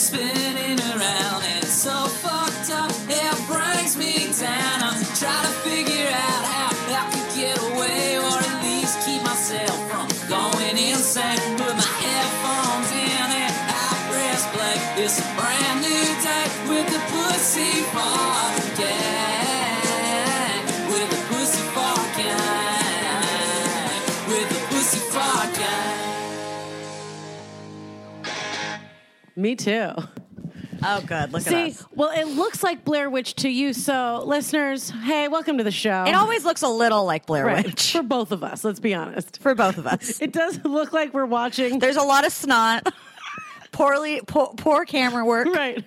spinning around and it's so fucked up, it brings me down. I'm trying to figure out how I could get away or at least keep myself from going insane. Put my headphones in and I press play. It's a brand new day with the Pussy Fart Gang. With the Pussy Fart Gang. With the Pussy Fart Gang. Me too. Oh, good. Look at See, us. well, it looks like Blair Witch to you. So, listeners, hey, welcome to the show. It always looks a little like Blair Right. Witch. For both of us, let's be honest. For both of us. It does look like we're watching. There's a lot of snot. Poor camera work. Right.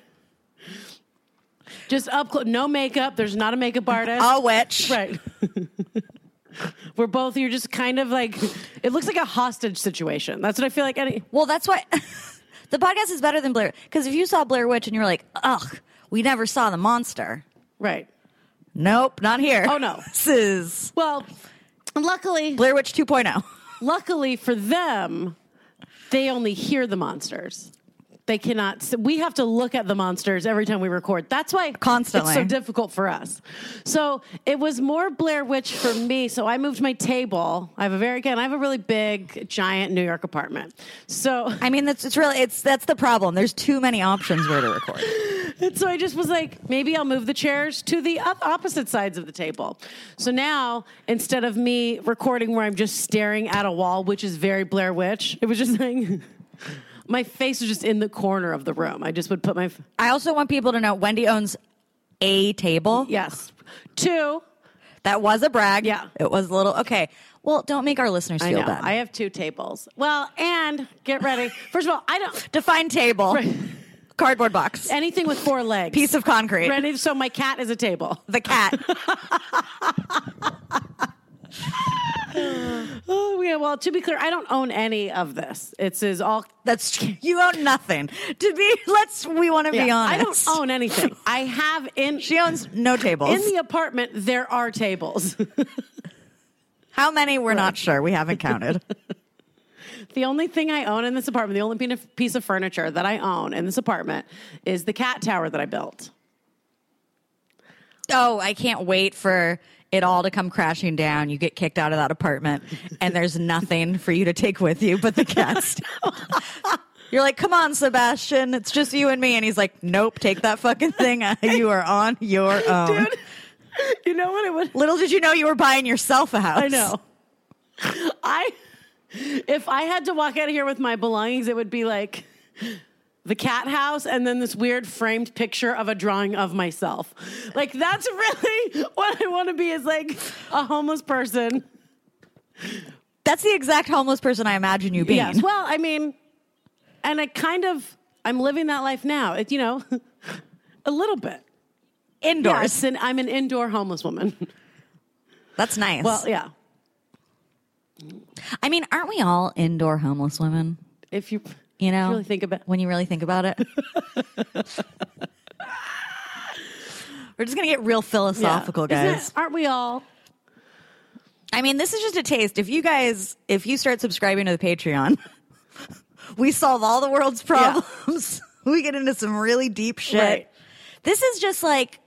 Just up close. No makeup. There's not a makeup artist. A witch. Right. We're both, you're just kind of like, it looks like a hostage situation. That's what I feel like. Well, that's why the podcast is better than Blair. Because if you saw Blair Witch and you were like, ugh, we never saw the monster. Right. Nope, not here. Oh, no. This is Well, luckily, Blair Witch 2.0. luckily for them, they only hear the monsters. They cannot. We have to look at the monsters every time we record. That's why Constantly. it's so difficult for us. So it was more Blair Witch for me. So I moved my table. I have a really big, giant New York apartment. So I mean, that's the problem. There's too many options where to record. And so I just was like, maybe I'll move the chairs to the opposite sides of the table. So now, instead of me recording where I'm just staring at a wall, which is very Blair Witch, it was just like, my face was just in the corner of the room. I just would put my... I also want people to know Wendy owns a table. Yes. 2. That was a brag. Yeah. It was a little... Okay. Well, don't make our listeners I feel know. bad. I have 2 tables. Well, and get ready. First of all, I don't... Define table. Right. Cardboard box. Anything with 4 legs. Piece of concrete. Ready? So my cat is a table. The cat. Oh, yeah. Well, to be clear, I don't own any of this. It's all... That's you own nothing. We want to be honest. I don't own anything. I have in... She owns no tables. In the apartment, there are tables. How many? We're not sure. We haven't counted. The only thing I own in this apartment, the only piece of furniture that I own in this apartment is the cat tower that I built. Oh, I can't wait for it all to come crashing down. You get kicked out of that apartment, and there's nothing for you to take with you but the cats. You're like, come on, Sebastian. It's just you and me. And he's like, nope, take that fucking thing. You are on your own. Dude, you know what it would... Little did you know you were buying yourself a house. I know. If I had to walk out of here with my belongings, it would be like the cat house and then this weird framed picture of a drawing of myself. Like, that's really what I want to be, is like a homeless person. That's the exact homeless person I imagine you being. Yes. Well, I mean, and I'm living that life now. It, a little bit. Indoors. Yes, and I'm an indoor homeless woman. That's nice. Well, yeah. I mean, aren't we all indoor homeless women? If you really think about when you really think about it. We're just gonna get real philosophical, guys. Aren't we all? I mean, this is just a taste. If you start subscribing to the Patreon, we solve all the world's problems. Yeah. We get into some really deep shit. Right. This is just like,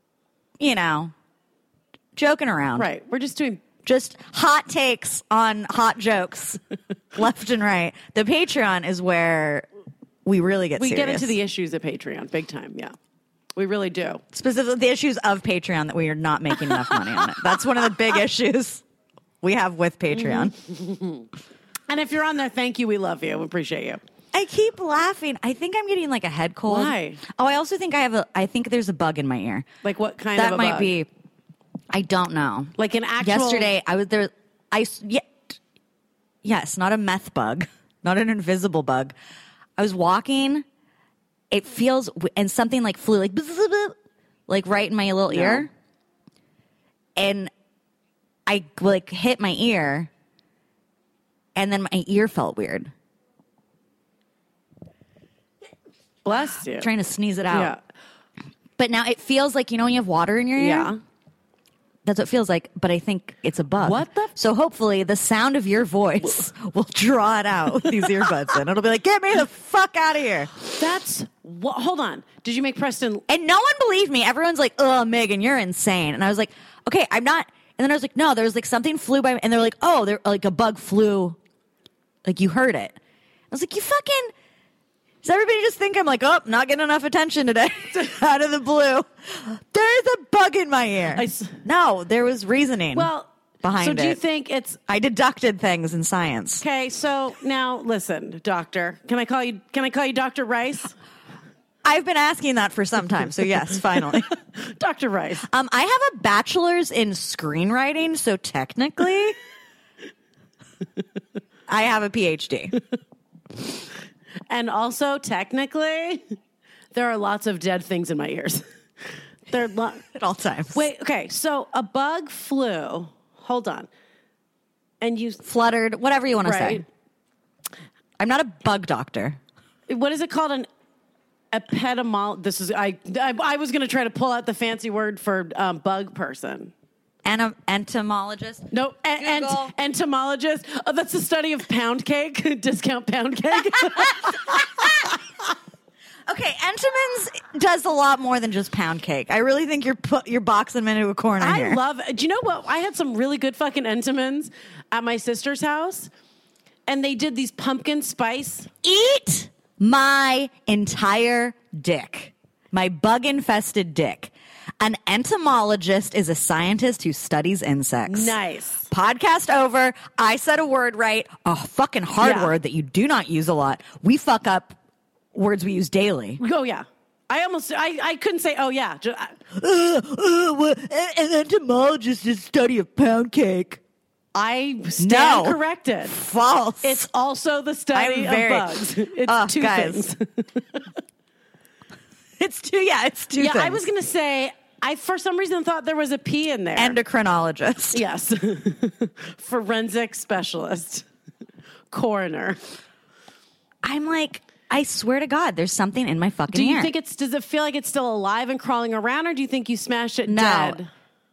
joking around. Right. We're just doing just hot takes on hot jokes left and right. The Patreon is where we really get serious. We get into the issues of Patreon big time. Yeah, we really do. Specifically, the issues of Patreon that we are not making enough money on it. That's one of the big issues we have with Patreon. Mm-hmm. And if you're on there, thank you. We love you. We appreciate you. I keep laughing. I think I'm getting like a head cold. Why? Oh, I also think I think there's a bug in my ear. Like what kind of a bug? That might be. I don't know. Like an actual... Yesterday, I was there. Yes, not a meth bug, not an invisible bug. I was walking. It feels, and something like flew like right in my little ear. And I like hit my ear, and then my ear felt weird. Bless you. Trying to sneeze it out. Yeah. But now it feels like, when you have water in your ear? Yeah. That's what it feels like, but I think it's a bug. What the f- So hopefully the sound of your voice will draw it out with these earbuds in. It'll be like, get me the fuck out of here. That's what. Hold on. Did you make Preston? And no one believed me. Everyone's like, oh, Megan, you're insane. And I was like, okay, I'm not. And then I was like, no, there was like something flew by me. And they're like, oh, there like a bug flew. Like you heard it. I was like, you fucking. Does everybody just think I'm like, oh, not getting enough attention today? Out of the blue. There's a bug in my ear. No, there was reasoning behind it. So do you think it's I deducted things in science. okay? So now listen, doctor. Can I call you Dr. Rice? I've been asking that for some time. So yes, finally. Dr. Rice. I have a bachelor's in screenwriting, so technically I have a PhD. And also, technically, there are lots of dead things in my ears. At all times. Wait, okay. So a bug flew. Hold on. And you Fluttered, whatever you want to right? say. I'm not a bug doctor. What is it called? An This is I was going to try to pull out the fancy word for bug person. Entomologist? No, entomologist. Oh, that's the study of pound cake, discount pound cake. Okay, Entenmann's does a lot more than just pound cake. I really think you're boxing them into a corner here. I love. Do you know what? I had some really good fucking Entenmann's at my sister's house, and they did these pumpkin spice. Eat my entire dick, my bug-infested dick. An entomologist is a scientist who studies insects. Nice. Podcast over. I said a word right. A fucking hard word that you do not use a lot. We fuck up words we use daily. Oh, yeah. I couldn't say, oh, yeah. An entomologist is a study of pound cake. I stand corrected. False. It's also the study of bugs. It's two things. It's two things. I was going to say, I for some reason thought there was a P in there. Endocrinologist. Yes. Forensic specialist. Coroner. I'm like, I swear to God, there's something in my fucking ear. Does it feel like it's still alive and crawling around, or do you think you smashed it dead?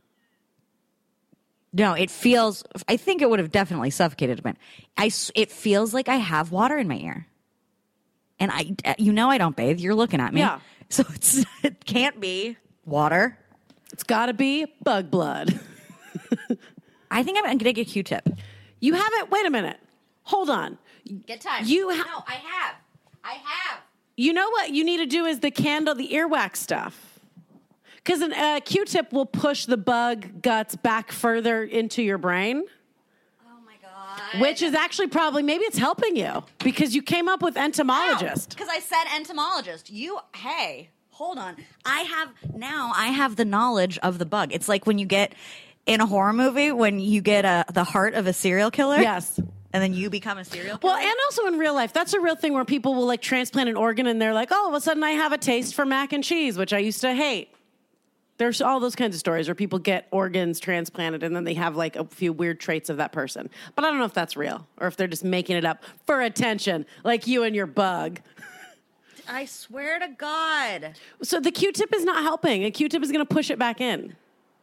No, it feels, I think it would have definitely suffocated a bit. It feels like I have water in my ear. And I don't bathe. You're looking at me. Yeah. So it can't be water. It's got to be bug blood. I think I'm going to get a Q-tip. You haven't? Wait a minute. Hold on. Get time. No, I have. You know what you need to do is the earwax stuff. Because a Q-tip will push the bug guts back further into your brain. Oh, my God. Which is actually maybe it's helping you. Because you came up with entomologist. Because I said entomologist. Hey, hold on. I have the knowledge of the bug. It's like when you get in a horror movie, when you get the heart of a serial killer. Yes. And then you become a serial killer? Well, and also in real life, that's a real thing where people will like transplant an organ and they're like, oh, all of a sudden I have a taste for mac and cheese, which I used to hate. There's all those kinds of stories where people get organs transplanted and then they have like a few weird traits of that person. But I don't know if that's real or if they're just making it up for attention, like you and your bug. I swear to God. So the Q-tip is not helping. A Q-tip is going to push it back in.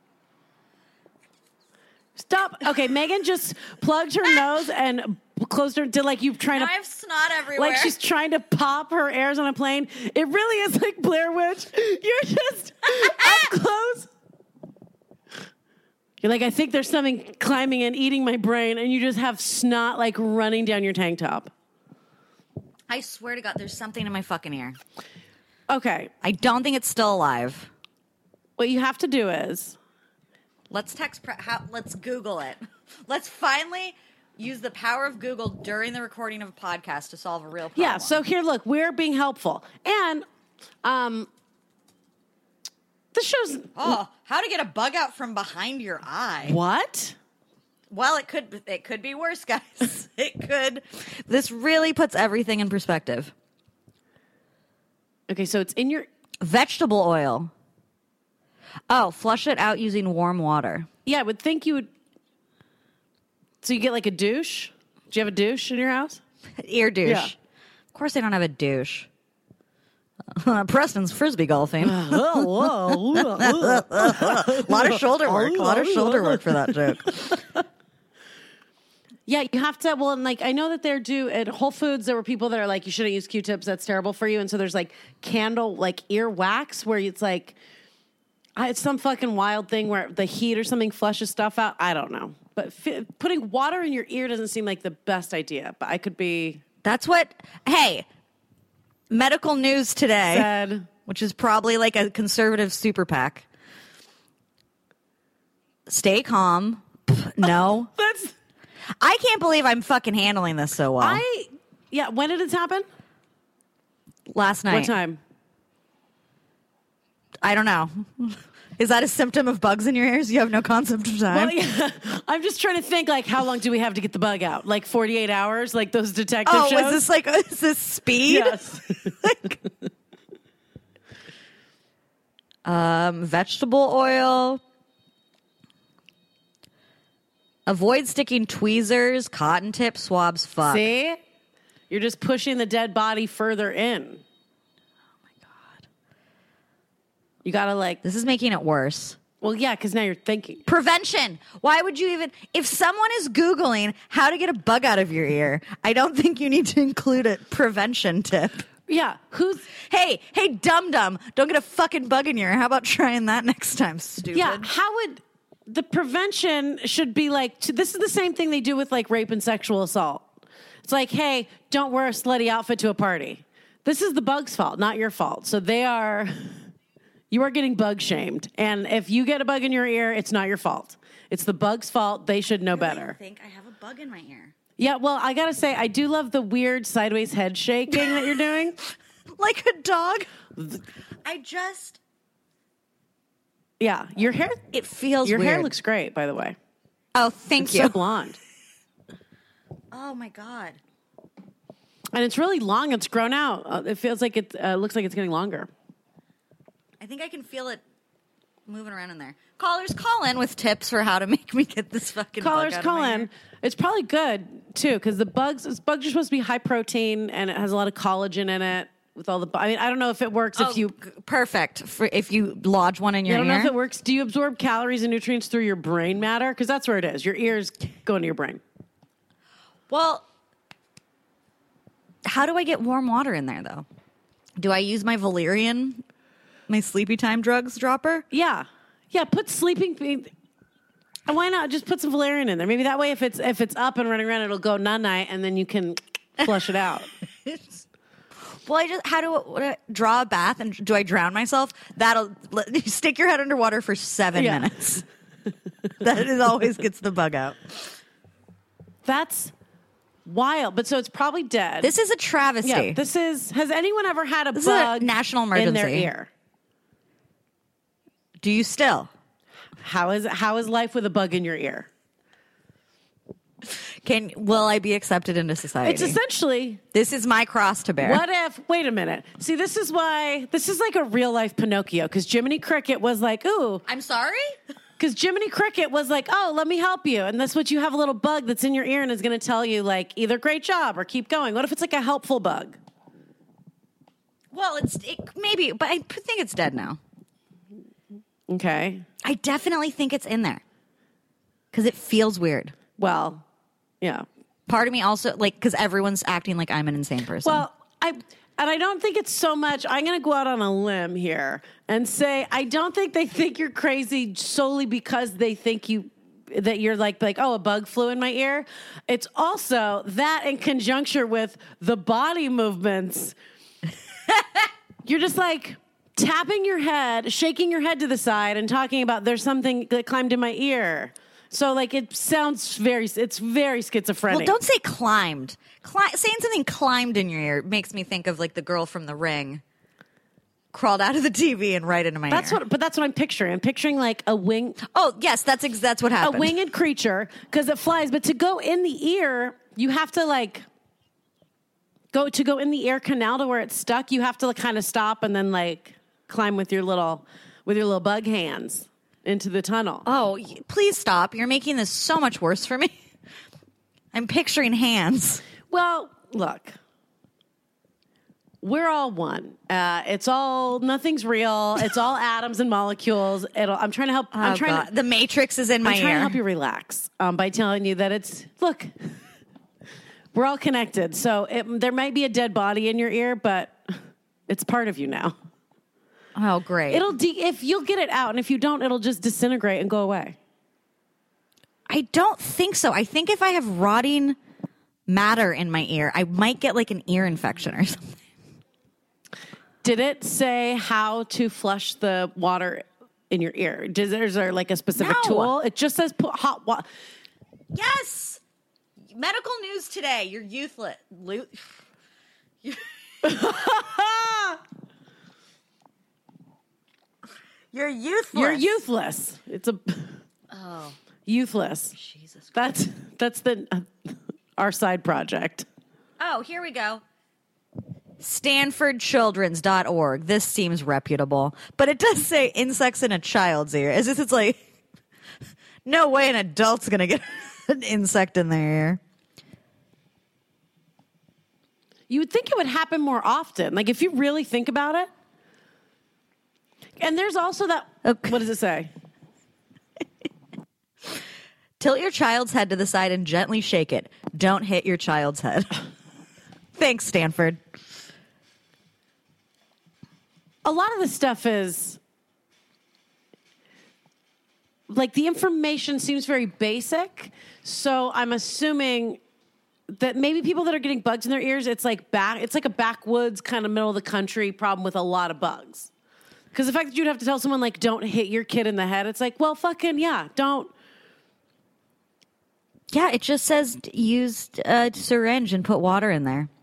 Stop. Okay, Megan just plugged her nose and closed her. Did like you trying now to? I have snot everywhere. Like she's trying to pop her airs on a plane. It really is like Blair Witch. You're just up close. You're like, I think there's something climbing and eating my brain, and you just have snot like running down your tank top. I swear to God, there's something in my fucking ear. Okay. I don't think it's still alive. What you have to do is let's let's Google it. Let's finally use the power of Google during the recording of a podcast to solve a real problem. Yeah, so here, look, we're being helpful. And this show's... Oh, how to get a bug out from behind your eye. What? Well, it could be worse, guys. It could. This really puts everything in perspective. Okay, so it's in your... Vegetable oil. Oh, flush it out using warm water. Yeah, I would think you would... So you get like a douche? Do you have a douche in your house? Ear douche. Yeah. Of course I don't have a douche. Preston's frisbee golfing. A Oh, lot of shoulder work. A lot of shoulder work for that joke. yeah, you have to. Well, and like I know that they're due at Whole Foods. There were people that are like, you shouldn't use Q-tips. That's terrible for you. And so there's like candle, like ear wax, where it's like it's some fucking wild thing where the heat or something flushes stuff out. I don't know, but putting water in your ear doesn't seem like the best idea. But I could be. That's what. Hey, medical news today, Said. which is probably like a conservative super PAC. Stay calm. No. That's. I can't believe I'm fucking handling this so well. Yeah. When did it happen? Last night. What time? I don't know. Is that a symptom of bugs in your ears? You have no concept of time? Well, yeah. I'm just trying to think, like, how long do we have to get the bug out? Like 48 hours? Like those detective shows? Is this speed? Yes. Vegetable oil. Avoid sticking tweezers, cotton tip swabs. Fuck. See? You're just pushing the dead body further in. Oh my God. You gotta like, This is making it worse. well, yeah, because now you're thinking. Prevention. Why would you even, if someone is Googling how to get a bug out of your ear, I don't think you need to include a prevention tip. Yeah, Hey, dum-dum, don't get a fucking bug in your ear. How about trying that next time, stupid? yeah, how would, the prevention should be like, this is the same thing they do with like rape and sexual assault. It's like, hey, don't wear a slutty outfit to a party. This is the bug's fault, not your fault. So you are getting bug shamed. And if you get a bug in your ear, it's not your fault. It's the bug's fault. They should know better. I think I have a bug in my ear. Yeah, well, I gotta say, I do love the weird sideways head shaking that you're doing. Like a dog? Yeah, your hair. It feels Your weird. hair looks great, by the way. Oh, thank It's you. so blonde, Oh my God. and it's really long. It's grown out. It feels like it looks like it's getting longer. I think I can feel it moving around in there. Callers, call in with tips for how to make me get this fucking Callers, bug out call of my in. ear. It's probably good too because the bugs are supposed to be high protein and it has a lot of collagen in it. With all the, I mean, I don't know if it works if you. Perfect for if you lodge one in your I don't know ear. if it works. Do you absorb calories and nutrients through your brain matter? Because that's where it is. Your ears go into your brain. Well, how do I get warm water in there though? Do I use my Valerian, my sleepy time drugs dropper? Yeah. Put sleeping. Why not just put some valerian in there? Maybe that way, if it's up and running around, it'll go night, and then you can flush it out. Well, what do I draw a bath and do I drown myself? Stick your head underwater for 7 Yeah. minutes. That always gets the bug out. That's wild. But so it's probably dead. This is a travesty. Yeah. Has anyone ever had a This is a bug national in their emergency. ear? Do you still? How is life with a bug in your ear? Will I be accepted into society? It's essentially. This is my cross to bear. What if? Wait a minute. See, this is like a real life Pinocchio because Jiminy Cricket was like, ooh. I'm sorry? Because Jiminy Cricket was like, oh, let me help you. And that's what you have a little bug that's in your ear and is going to tell you, like, either great job or keep going. What if it's like a helpful bug? Well, maybe, but I think it's dead now. Okay. I definitely think it's in there because it feels weird. Well, yeah. Part of me also, like, because everyone's acting like I'm an insane person. Well, I don't think it's so much. I'm going to go out on a limb here and say I don't think they think you're crazy solely because they think that you're like, oh, a bug flew in my ear. It's also that in conjunction with the body movements. You're just like tapping your head, shaking your head to the side and talking about there's something that climbed in my ear. So like it sounds it's very schizophrenic. Well, don't say climbed. Saying something climbed in your ear makes me think of like the girl from The Ring crawled out of the TV and right into my ear. But that's what I'm picturing. I'm picturing like a wing. Oh yes, that's what happened. A winged creature because it flies. But to go in the ear, you have to like go in the ear canal to where it's stuck. You have to like, kind of stop and then like climb with your little bug hands into the tunnel. Oh, please stop! You're making this so much worse for me. I'm picturing hands. Well, look. we're all one. It's all, nothing's real. It's all atoms and molecules. I'm trying to help. I'm trying to, The Matrix is in my I'm trying to ear. help you relax by telling you that look, we're all connected. So there might be a dead body in your ear, but it's part of you now. Oh, great. If you'll get it out, and if you don't, it'll just disintegrate and go away. I don't think so. I think if I have rotting matter in my ear, I might get like an ear infection or something. Did it say how to flush the water in your ear? Is there like a specific No. tool? It just says put hot water. Yes. Medical news today. You're useless. You're useless. You're youthless. It's youthless. Jesus. That's our side project. Oh, here we go. StanfordChildren's.org. This seems reputable, but it does say insects in a child's ear. As if it's like, no way an adult's going to get an insect in their ear. You would think it would happen more often. Like if you really think about it. And there's also that. Okay. What does it say? Tilt your child's head to the side and gently shake it. Don't hit your child's head. Thanks, Stanford. A lot of the stuff is like the information seems very basic. So I'm assuming that maybe people that are getting bugs in their ears, it's like a backwoods kind of middle of the country problem with a lot of bugs. Because the fact that you'd have to tell someone like, don't hit your kid in the head, it's like, well, fucking yeah, don't. Yeah, it just says use a syringe and put water in there.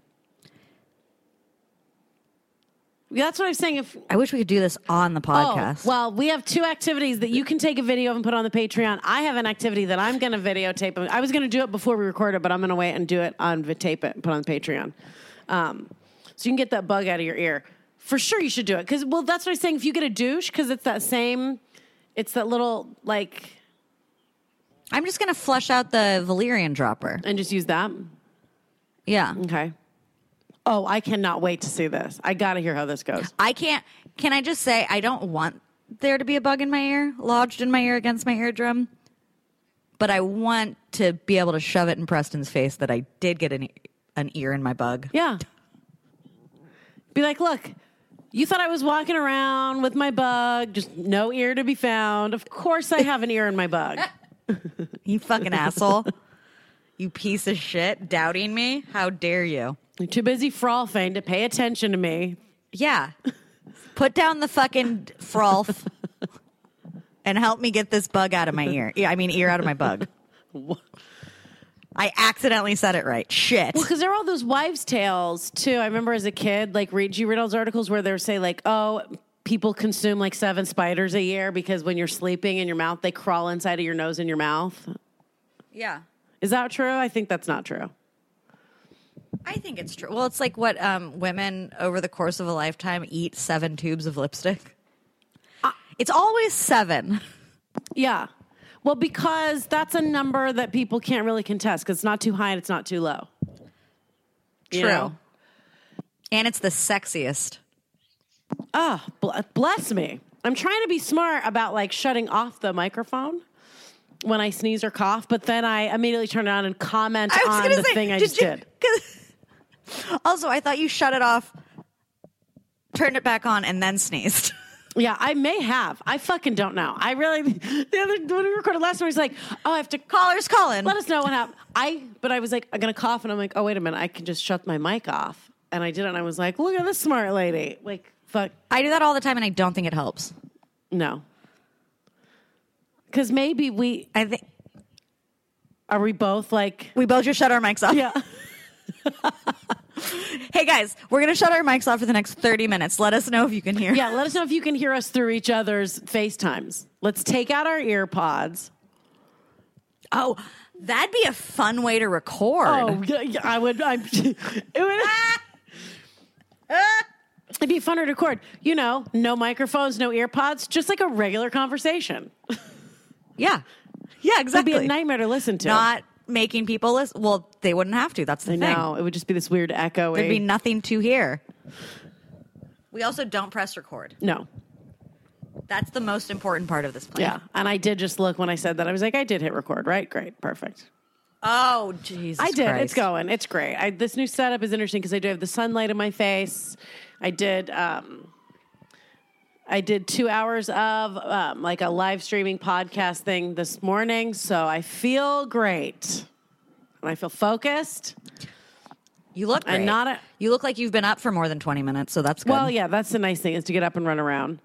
That's what I was saying. I wish we could do this on the podcast. Oh, well, we have two activities that you can take a video of and put on the Patreon. I have an activity that I'm going to videotape. I was going to do it before we recorded, but I'm going to wait and do it on tape it and put on the Patreon. So you can get that bug out of your ear. For sure you should do it. Because, well, that's what I was saying. If you get a douche, because it's that little, like... I'm just going to flush out the Valerian dropper. And just use that? Yeah. Okay. Oh, I cannot wait to see this. I got to hear how this goes. Can I just say, I don't want there to be a bug in my ear, lodged in my ear against my eardrum. But I want to be able to shove it in Preston's face that I did get an ear in my bug. Yeah. Be like, look, you thought I was walking around with my bug, just no ear to be found. Of course I have an ear in my bug. You fucking asshole. You piece of shit, doubting me? How dare you? You're too busy frolfing to pay attention to me. Yeah. Put down the fucking frolf and help me get this bug out of my ear. Ear out of my bug. I accidentally said it right. Shit. Well, because there were all those wives' tales, too. I remember as a kid, like, you read all those articles where they would say, like, oh, people consume, like, 7 spiders a year because when you're sleeping in your mouth, they crawl inside of your nose and your mouth. Yeah. Is that true? I think that's not true. I think it's true. Well, it's like what women over the course of a lifetime eat 7 tubes of lipstick. It's always 7. Yeah. Well, because that's a number that people can't really contest because it's not too high and it's not too low. True. You know? And it's the sexiest. Oh, bless me. I'm trying to be smart about like shutting off the microphone when I sneeze or cough, but then I immediately turn it on and comment on the thing I just did. Also, I thought you shut it off, turned it back on, and then sneezed. Yeah, I may have. I fucking don't know. I really, when we recorded last time, I was like, oh, I have to. Callers calling. Let us know what happened. But I was like, I'm going to cough, and I'm like, oh, wait a minute. I can just shut my mic off. And I did it, and I was like, look at this smart lady. Like, fuck. I do that all the time, and I don't think it helps. No. Because maybe I think. Are we both like. We both just shut our mics off. Yeah. Hey, guys, we're going to shut our mics off for the next 30 minutes. Let us know if you can hear. Yeah, let us know if you can hear us through each other's FaceTimes. Let's take out our ear Oh, that'd be a fun way to record. Oh, yeah, I would. It'd be funner to record. You know, no microphones, no ear pods, just like a regular conversation. Yeah. Yeah, exactly. It'd be a nightmare to listen to. Not making people listen. Well, they wouldn't have to. That's the thing. No, it would just be this weird echo. There'd be nothing to hear. We also don't press record. No. That's the most important part of this plan. Yeah. And I did just look when I said that. I was like, I did hit record, right? Great. Perfect. Oh, Jesus I did. Christ. It's going. It's great. This new setup is interesting because I do have the sunlight in my face. I did 2 hours of like a live streaming podcast thing this morning. So I feel great. And I feel focused. You look great. You look like you've been up for more than 20 minutes, so that's good. Well, yeah, that's the nice thing is to get up and run around.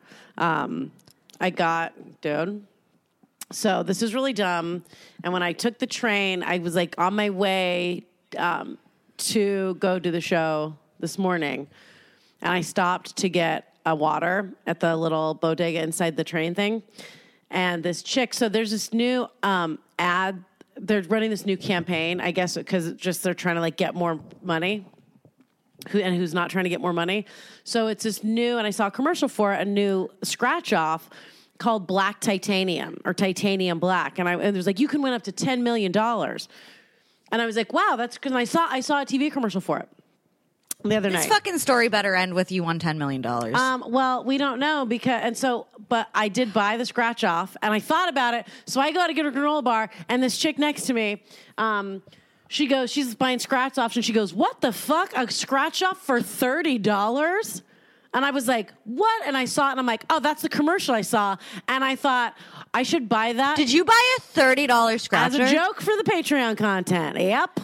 So this is really dumb. And when I took the train, I was like on my way to go to the show this morning. And I stopped to get a water at the little bodega inside the train thing. And this chick, so there's this new ad. They're running this new campaign, I guess, because just they're trying to like get more money. Who's not trying to get more money. So it's this new, and I saw a commercial for it, a new scratch off called Black Titanium or Titanium Black. And it was like, you can win up to $10 million. And I was like, wow, that's because I saw a TV commercial for it the other night. This fucking story better end with you won $10 million. Well, we don't know but I did buy the scratch off and I thought about it. So I go to get a granola bar and this chick next to me, she's buying scratch offs and she goes, what the fuck? A scratch off for $30? And I was like, what? And I saw it and I'm like, oh, that's the commercial I saw. And I thought I should buy that. Did you buy a $30 scratcher? As a joke for the Patreon content. Yep.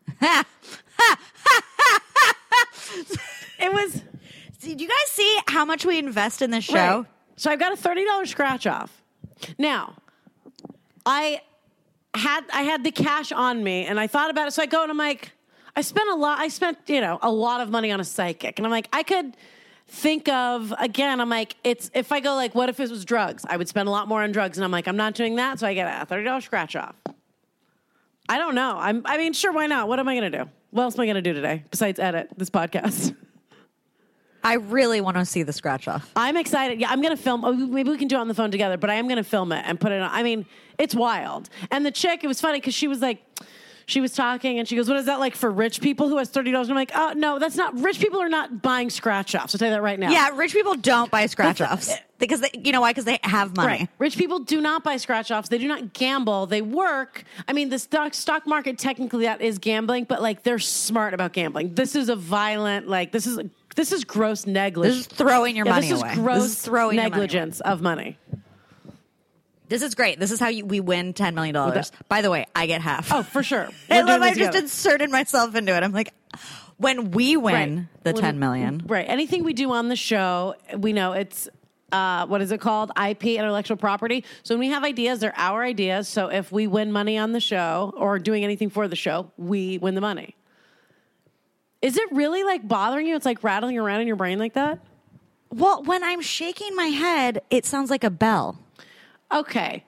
It was. Did you guys see how much we invest in this show? Right. So I've got a $30 scratch off. Now, I had the cash on me and I thought about it. So I go and I'm like, I spent a lot of money on a psychic. And I'm like, I could think of, again, I'm like, if I go like, what if it was drugs? I would spend a lot more on drugs. And I'm like, I'm not doing that. So I get a $30 scratch off. I don't know. I mean, sure, why not? What am I going to do? What else am I going to do today besides edit this podcast? I really want to see the scratch off. I'm excited. Yeah, I'm going to film. Maybe we can do it on the phone together, but I am going to film it and put it on. I mean, it's wild. And the chick, it was funny because she was like, she was talking and she goes, what is that like for rich people who has $30? And I'm like, oh, no, that's not. Rich people are not buying scratch offs. I'll tell you that right now. Yeah, rich people don't buy scratch offs. Because you know why? Because they have money. Right. Rich people do not buy scratch offs. They do not gamble. They work. I mean, the stock market, technically that is gambling, but like they're smart about gambling. This is a violent, like this is gross negligence. This is throwing your money away. This is gross throwing negligence of money. This is great. This is how we win $10 million. By the way, I get half. Oh, for sure. I love I just inserted myself into it. I'm like, when we win the $10 million. Right. Anything we do on the show, we know it's, what is it called? IP, intellectual property. So when we have ideas, they're our ideas. So if we win money on the show or doing anything for the show, we win the money. Is it really like bothering you? It's like rattling around in your brain like that? Well, when I'm shaking my head, it sounds like a bell. Okay.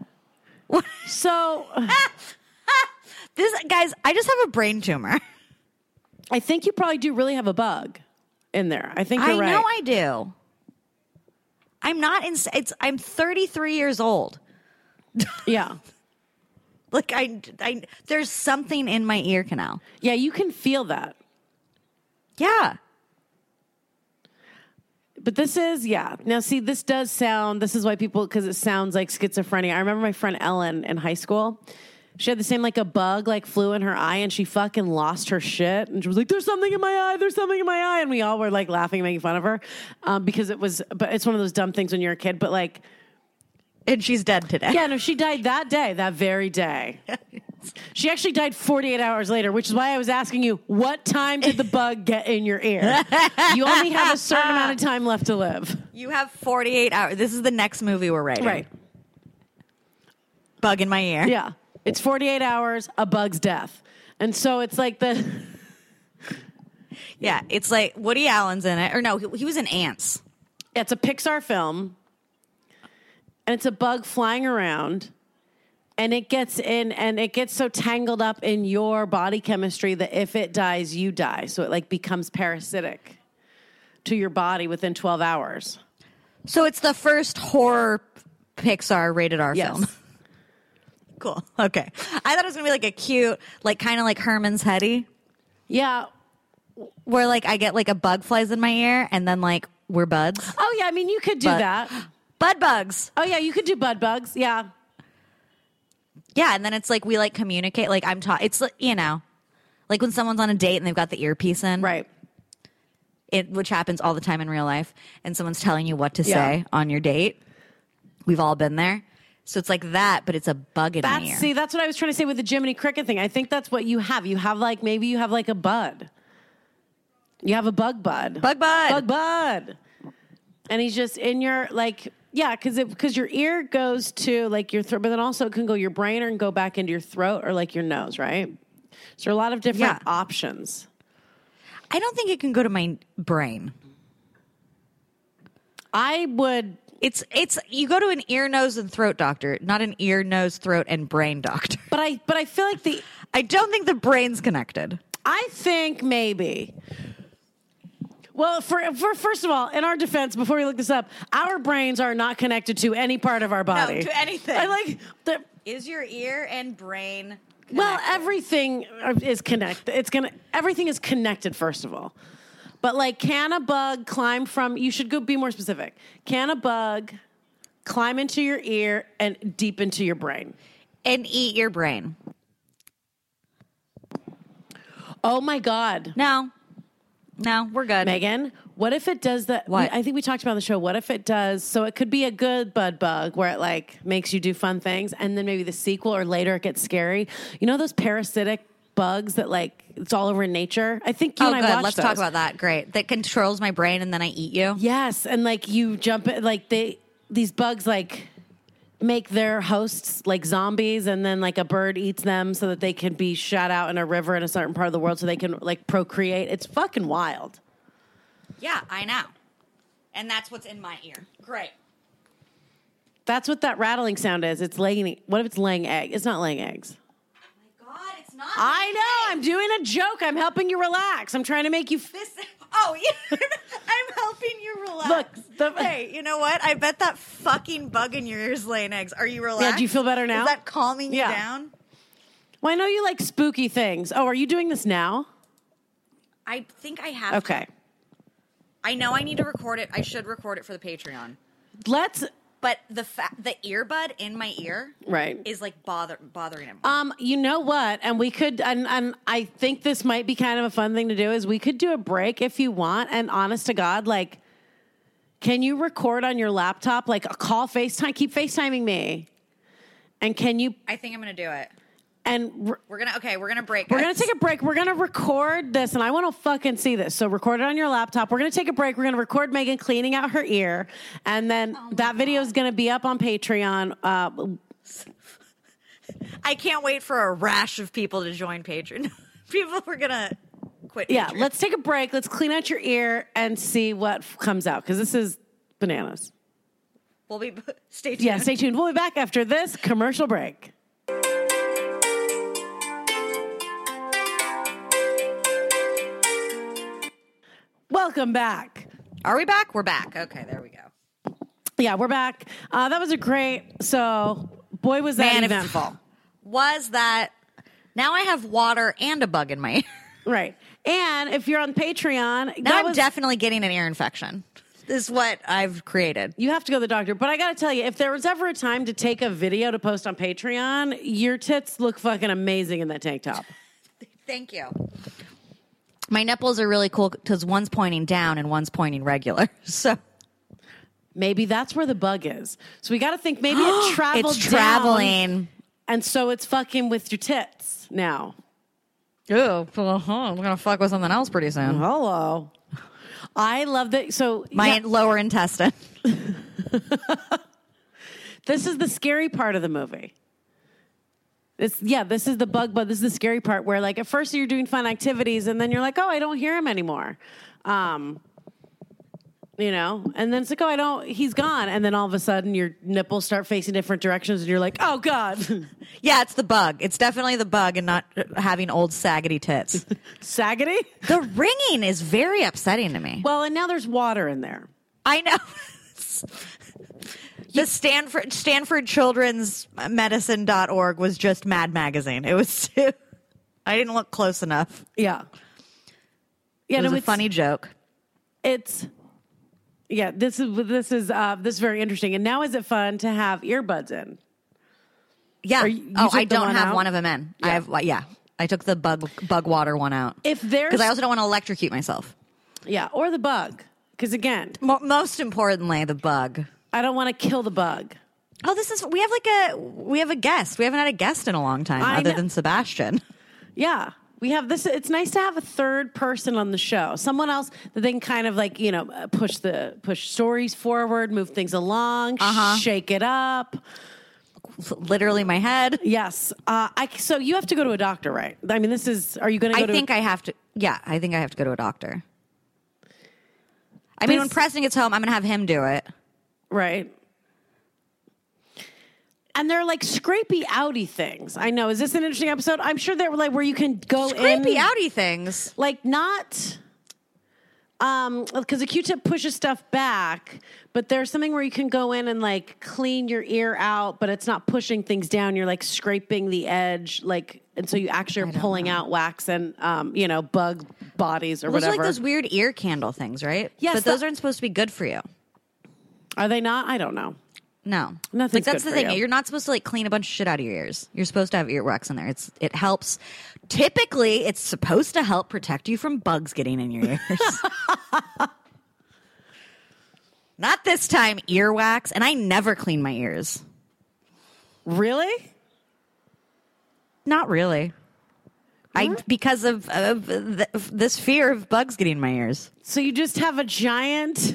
So guys, I just have a brain tumor. I think you probably do really have a bug in there. I think you're right. I know I do. I'm not I'm 33 years old. Yeah. Like there's something in my ear canal. Yeah, you can feel that. Yeah. But this is, Now, see, this is why because it sounds like schizophrenia. I remember my friend Ellen in high school. She had the same, like a bug, like flew in her eye and she fucking lost her shit. And she was like, there's something in my eye. And we all were like laughing and making fun of her because but it's one of those dumb things when you're a kid, but like. And she's dead today. Yeah, no, she died that very day. She actually died 48 hours later, which is why I was asking you, what time did the bug get in your ear? You only have a certain amount of time left to live. You have 48 hours. This is the next movie we're writing. Right. Bug in my ear. Yeah. It's 48 hours, a bug's death. And so it's like Yeah, it's like Woody Allen's in it. Or no, he was in Ants. It's a Pixar film. And it's a bug flying around. And it gets so tangled up in your body chemistry that if it dies, you die. So it like becomes parasitic to your body within 12 hours. So it's the first horror Pixar rated R film. Cool. Okay. I thought it was going to be like a cute, like kind of like Herman's Heady. Yeah. where like I get like a bug flies in my ear and then like we're buds. Oh yeah, I mean you could do that. Bud bugs. Oh yeah, you could do bud bugs. Yeah. Yeah, and then it's like we like communicate. Like I'm taught. It's you know, like when someone's on a date and they've got the earpiece in, Right. which happens all the time in real life, and someone's telling you what to say on your date. We've all been there. So it's like that, but it's a bug in my ear. See, that's what I was trying to say with the Jiminy Cricket thing. I think that's what you have. You have like, maybe you have like a bud. You have a bug bud. Bug bud. Bug bud. And he's just in your, like, yeah, because your ear goes to like your throat, but then also it can go your brain or can go back into your throat or like your nose, right? So there are a lot of different options. I don't think it can go to my brain. I would... It's you go to an ear, nose, and throat doctor, not an ear, nose, throat, and brain doctor. But I feel like I don't think the brain's connected. I think maybe. Well, for first of all, in our defense, before we look this up, our brains are not connected to any part of our body. No, to anything. I like the. Is your ear and brain connected? Well, everything is connected. Everything is connected. First of all. But like, can a bug climb from? You should be more specific. Can a bug climb into your ear and deep into your brain and eat your brain? Oh my God! No, we're good, Megan. What if it does that? What? I think we talked about on the show. What if it does? So it could be a good bug where it like makes you do fun things, and then maybe the sequel or later it gets scary. You know those parasitic bugs that like it's all over in nature. I think you and I watched Let's those. talk about that. Great. That controls my brain and then I eat you. Yes, and like you jump in, like these bugs like make their hosts like zombies, and then like a bird eats them so that they can be shot out in a river in a certain part of the world so they can like procreate. It's fucking wild. Yeah, I know. And that's what's in my ear. Great. That's what that rattling sound is. It's laying. What if it's laying eggs? It's not laying eggs. Not. I know. I'm doing a joke. I'm helping you relax. I'm trying to make you. I'm helping you relax. Look, hey, you know what? I bet that fucking bug in your ear is laying eggs. Are you relaxed? Yeah, do you feel better now? Is that calming you down? Well, I know you like spooky things. Oh, are you doing this now? I think I have. Okay. I know I need to record it. I should record it for the Patreon. But the earbud in my ear, right, is like bothering him. You know what? And we could, and I think this might be kind of a fun thing to do. Is we could do a break if you want. And honest to God, like, can you record on your laptop, like a call FaceTime? Keep FaceTiming me. And can you? I think I'm going to do it. And we're gonna break. We're gonna take a break. We're gonna record this, and I want to fucking see this. So record it on your laptop. We're gonna take a break. We're gonna record Megan cleaning out her ear, and then that video is gonna be up on Patreon. I can't wait for a rash of people to join Patreon. People are gonna quit. Yeah, Patreon. let's take a break. Let's clean out your ear and see what comes out, because this is bananas. Stay tuned. Yeah, stay tuned. We'll be back after this commercial break. Welcome back. Are we back? We're back. Okay, there we go. Yeah, we're back. That was a great. So, boy, was that eventful. Was that? Now I have water and a bug in my ear. Right. And if you're on Patreon, now I'm definitely getting an ear infection. This is what I've created. You have to go to the doctor. But I got to tell you, if there was ever a time to take a video to post on Patreon, your tits look fucking amazing in that tank top. Thank you. My nipples are really cool because one's pointing down and one's pointing regular. So maybe that's where the bug is. So we got to think maybe it traveled It's traveling. down, and so it's fucking with your tits now. Ooh, I'm going to fuck with something else pretty soon. Hello. I love that. So my lower intestine. This is the scary part of the movie. This is the bug, but this is the scary part where, like, at first you're doing fun activities, and then you're like, oh, I don't hear him anymore. You know, and then it's like, oh, he's gone. And then all of a sudden your nipples start facing different directions, and you're like, oh, God. Yeah, it's the bug. It's definitely the bug and not having old saggedy tits. Saggedy? The ringing is very upsetting to me. Well, and now there's water in there. I know. The Stanford Children's Medicine.org was just Mad Magazine. It was I didn't look close enough. Yeah. Yeah, It was no, a funny joke. This is very interesting. And now is it fun to have earbuds in? Yeah. you Oh, took I the don't one have out? one of them in. Yeah. I took the bug water one out. If there's Because I also don't want to electrocute myself. yeah, or the bug. Because again, Most importantly, the bug. I don't want to kill the bug. Oh, we have a guest. We haven't had a guest in a long time I other know. than Sebastian. Yeah. We have this. It's nice to have a third person on the show, someone else that they can kind of like, push stories forward, move things along, shake it up. Literally my head. Yes. So you have to go to a doctor, right? I mean, are you going to go I think I have to. Yeah, I think I have to go to a doctor. I mean, when Preston gets home, I'm going to have him do it. Right. And they're like scrapey outy things. I know. Is this an interesting episode? I'm sure they're like where you can go in. Scrapey outy things. Like not, because the Q-tip pushes stuff back, but there's something where you can go in and like clean your ear out, but it's not pushing things down. You're like scraping the edge, like, and so you actually are pulling out wax and, bug bodies or Those are whatever. like those weird ear candle things, right? Yes, but those aren't supposed to be good for you. Are they not? I don't know. No, Nothing's that's good the for thing. you. You're not supposed to like clean a bunch of shit out of your ears. You're supposed to have earwax in there. It helps. Typically, it's supposed to help protect you from bugs getting in your ears. Not this time, earwax. And I never clean my ears. Really? Not really. Because of this fear of bugs getting in my ears. So you just have a giant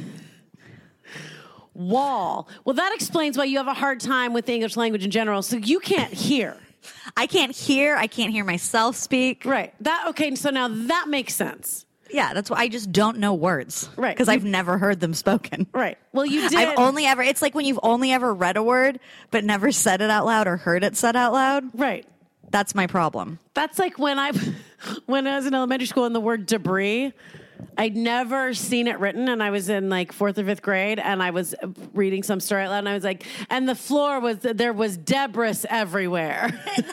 wall. Well, that explains why you have a hard time with the English language in general. So you can't hear. I can't hear. I can't hear myself speak. Right. Okay. So now that makes sense. Yeah, that's why I just don't know words. Right. Because I've never heard them spoken. Right. Well, you did. It's like when you've only ever read a word but never said it out loud or heard it said out loud. Right. That's my problem. That's like when I was in elementary school and the word debris, I'd never seen it written, and I was in like 4th or 5th grade, and I was reading some story out loud, and I was like, and the floor there was debris everywhere.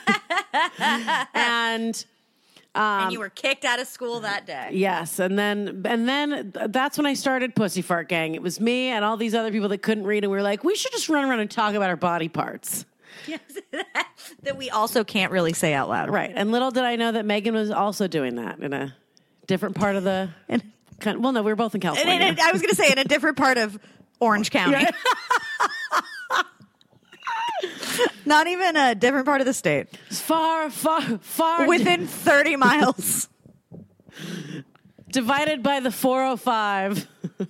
And you were kicked out of school that day. yes, and then that's when I started Pussy Fart Gang. It was me and all these other people that couldn't read, and we were like, we should just run around and talk about our body parts. Yes. That we also can't really say out loud. Right. And little did I know that Megan was also doing that in a different part of the well, no, we were both in California. I was going to say in a different part of Orange County. Not even a different part of the state. Far Within 30 miles. divided by the 405.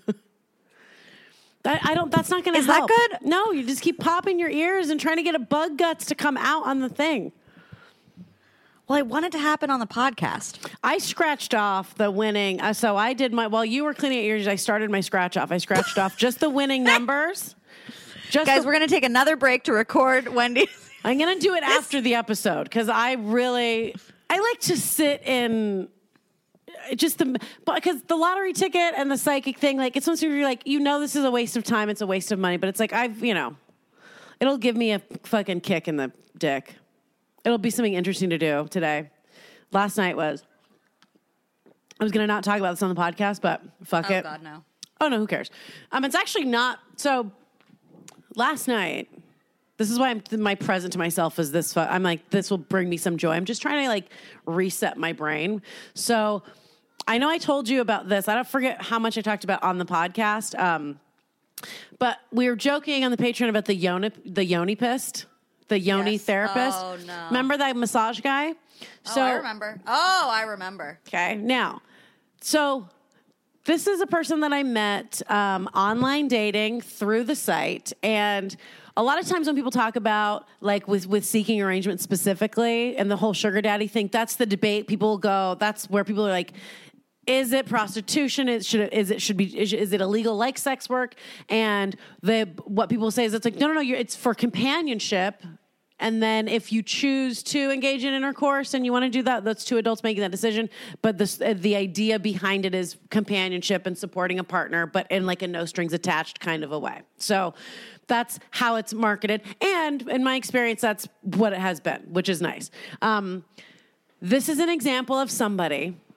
That's not going to Is that help. good? No, you just keep popping your ears and trying to get a bug guts to come out on the thing. Well, I want it to happen on the podcast. I scratched off the winning. So I did while you were cleaning your ears, I started my scratch off. I scratched off just the winning numbers. Guys, we're going to take another break to record Wendy. I'm going to do it after the episode because I like to sit in because the lottery ticket and the psychic thing, like it's supposed to be like, this is a waste of time. It's a waste of money, but it's like, it'll give me a fucking kick in the dick. It'll be something interesting to do today. Last night I was going to not talk about this on the podcast, but fuck it. Oh God, no. Oh no, who cares? It's actually not. So last night, this is why my present to myself is this. I'm like, this will bring me some joy. I'm just trying to like reset my brain. So I know I told you about this. I don't forget how much I talked about on the podcast. But we were joking on the Patreon about the yoni pist, the yoni therapist. Oh no! Remember that massage guy? So I remember. Oh, I remember. Okay, now, so this is a person that I met online dating through the site, and a lot of times when people talk about like with seeking arrangement specifically and the whole sugar daddy thing, that's the debate. People go, that's where people are like, is it prostitution? Is it illegal like sex work? And what people say is it's like no, it's for companionship. And then if you choose to engage in intercourse and you want to do that, that's two adults making that decision. But the idea behind it is companionship and supporting a partner, but in like a no strings attached kind of a way. So that's how it's marketed. And in my experience, that's what it has been, which is nice. This is an example of somebody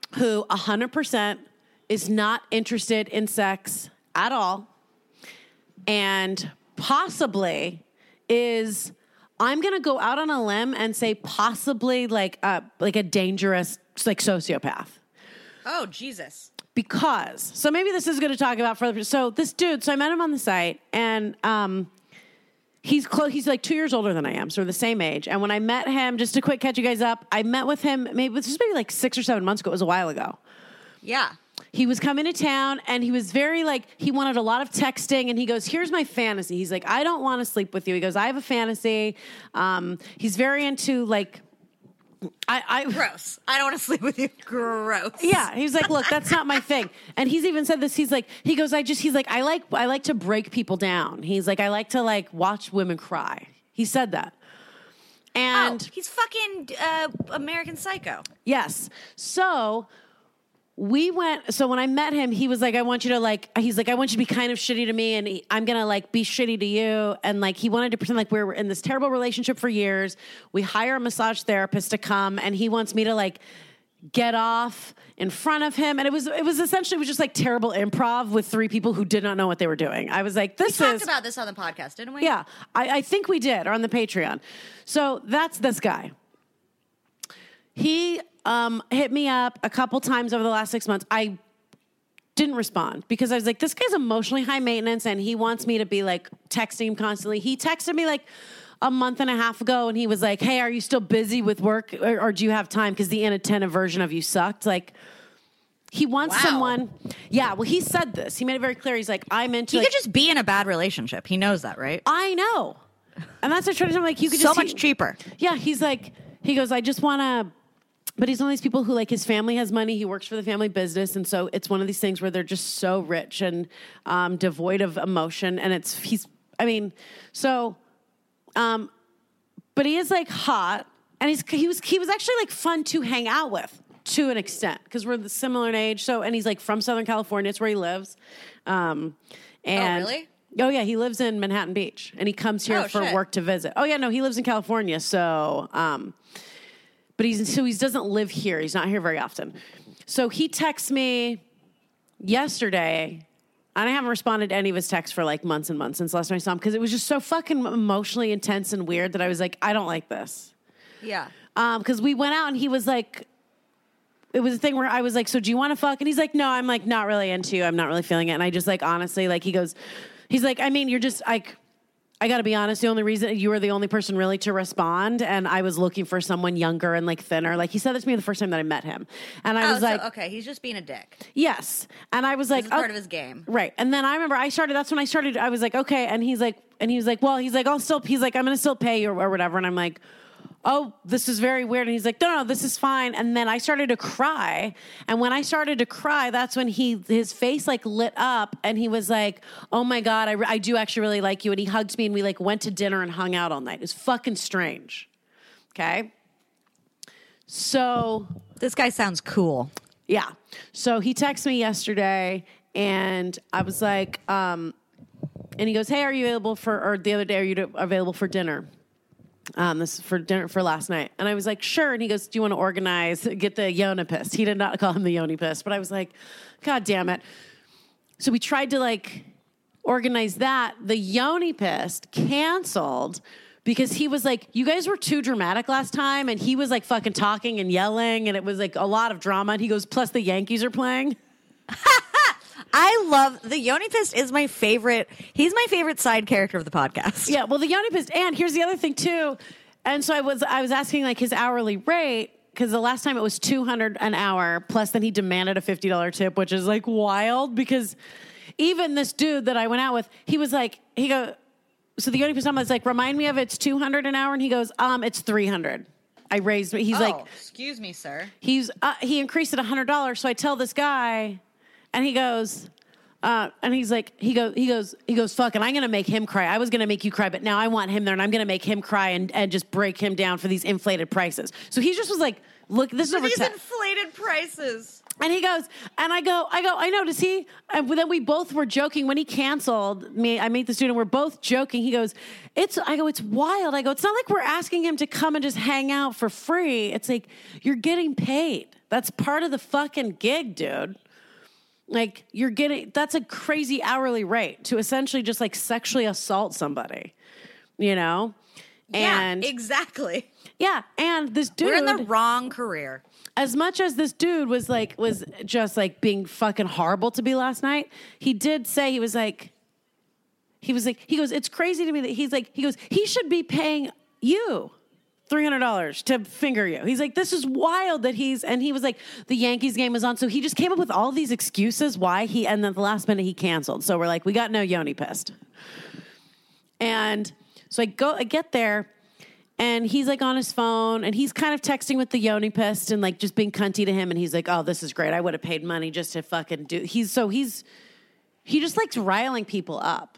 who 100% is not interested in sex at all, and possibly is, I'm going to go out on a limb and say possibly like a dangerous like sociopath. Oh, Jesus. Because, so maybe this is going to talk about further. So this dude, so I met him on the site, and he's like 2 years older than I am, so we're the same age. And when I met him, just to quick catch you guys up, I met with him maybe like 6 or 7 months ago. It was a while ago. Yeah. He was coming to town, and he was very like, he wanted a lot of texting, and he goes, here's my fantasy. He's like, I don't want to sleep with you. He goes, I have a fantasy. He's very into like, Gross. I don't want to sleep with you. Gross. Yeah. He's like, look, that's not my thing. And he's even said this. He's like, I like to break people down. He's like, I like to like watch women cry. He said that. And he's fucking American Psycho. yes. So when I met him, he was like, I want you to be kind of shitty to me, and I'm going to like be shitty to you. And like, he wanted to pretend like we were in this terrible relationship for years. We hire a massage therapist to come, and he wants me to like get off in front of him. And it was essentially just like terrible improv with three people who did not know what they were doing. I was like, we talked about this on the podcast, didn't we? Yeah, I think we did, or on the Patreon. So that's this guy. He hit me up a couple times over the last 6 months. I didn't respond because I was like, this guy's emotionally high maintenance, and he wants me to be like texting him constantly. He texted me like a month and a half ago, and he was like, hey, are you still busy with work, or do you have time? Because the inattentive version of you sucked. Like, he wants someone. Yeah, well, he said this. He made it very clear. He's like, I'm into. He could just be in a bad relationship. He knows that, right? I know. And that's what I tried to tell him. Like, you could so much cheaper. Yeah, he goes, I just want to. But he's one of these people who, like, his family has money. He works for the family business. And so it's one of these things where they're just so rich and devoid of emotion. And but he is, like, hot. And he was actually, like, fun to hang out with to an extent because we're similar in age. So, and he's, like, from Southern California. It's where he lives. Oh, really? Oh, yeah. He lives in Manhattan Beach. And he comes here for work to visit. Oh, yeah. No, he lives in California. So, but he doesn't live here. He's not here very often. So he texts me yesterday, and I haven't responded to any of his texts for like months and months since last time I saw him because it was just so fucking emotionally intense and weird that I was like, I don't like this. Yeah. Because we went out and he was like, it was a thing where I was like, so do you want to fuck? And he's like, no, I'm like not really into you. I'm not really feeling it. And I just like, honestly, like he's like, I mean, you're just like, I got to be honest, the only reason you were the only person really to respond, and I was looking for someone younger and like thinner. Like he said this to me the first time that I met him, and I was like, okay, he's just being a dick. Yes, and I was like, this is part of his game, right? And then I remember that's when I started. I was like, okay, and he was like, I'm gonna still pay you or whatever, and I'm like, oh, this is very weird. And he's like, no, this is fine. And then I started to cry. And when I started to cry, that's when his face like lit up and he was like, oh my God, I do actually really like you. And he hugged me and we like went to dinner and hung out all night. It was fucking strange. Okay. So this guy sounds cool. Yeah. So he texted me yesterday and I was like, and he goes, hey, are you available or the other day, are you available for dinner? This is for dinner for last night. And I was like, sure. And he goes, do you want to get the Yoni Pist? He did not call him the Yoni Pist, but I was like, God damn it. So we tried to like organize that. The Yoni Pist canceled because he was like, you guys were too dramatic last time. And he was like fucking talking and yelling. And it was like a lot of drama. And he goes, plus the Yankees are playing. I love the Yoni Pist is my favorite. He's my favorite side character of the podcast. Yeah, well, the Yoni Pist, and here's the other thing too. And so I was asking like his hourly rate because the last time it was $200 an hour. Plus, then he demanded a $50 tip, which is like wild because even this dude that I went out with, he was like, so the Yoni Pist was like, remind me of it's $200 an hour, and he goes, it's $300. I raised. He's like, excuse me, sir. He increased it $100. So I tell this guy. And he goes, And he's like, he goes, fuck, and I'm going to make him cry. I was going to make you cry, but now I want him there and I'm going to make him cry and just break him down for these inflated prices. So he just was like, look, this is over these inflated prices. And he goes, and I go, I know, does he? And then we both were joking when he canceled me. I made the student, we're both joking. He goes, it's wild. I go, it's not like we're asking him to come and just hang out for free. It's like, you're getting paid. That's part of the fucking gig, dude. Like, that's a crazy hourly rate to essentially just like sexually assault somebody, you know? And yeah, exactly. Yeah, and this dude... We're in the wrong career. As much as this dude was just like being fucking horrible to me last night, he did say, he goes, it's crazy to me that he goes, he should be paying you $300 to finger you. He's like, this is wild that and he was like, the Yankees game was on. So he just came up with all these excuses why and then the last minute he canceled. So we're like, we got no Yoni pissed. And so I get there and he's like on his phone and he's kind of texting with the Yoni pissed and like just being cunty to him. And he's like, oh, this is great. I would have paid money just to fucking do. He just likes riling people up.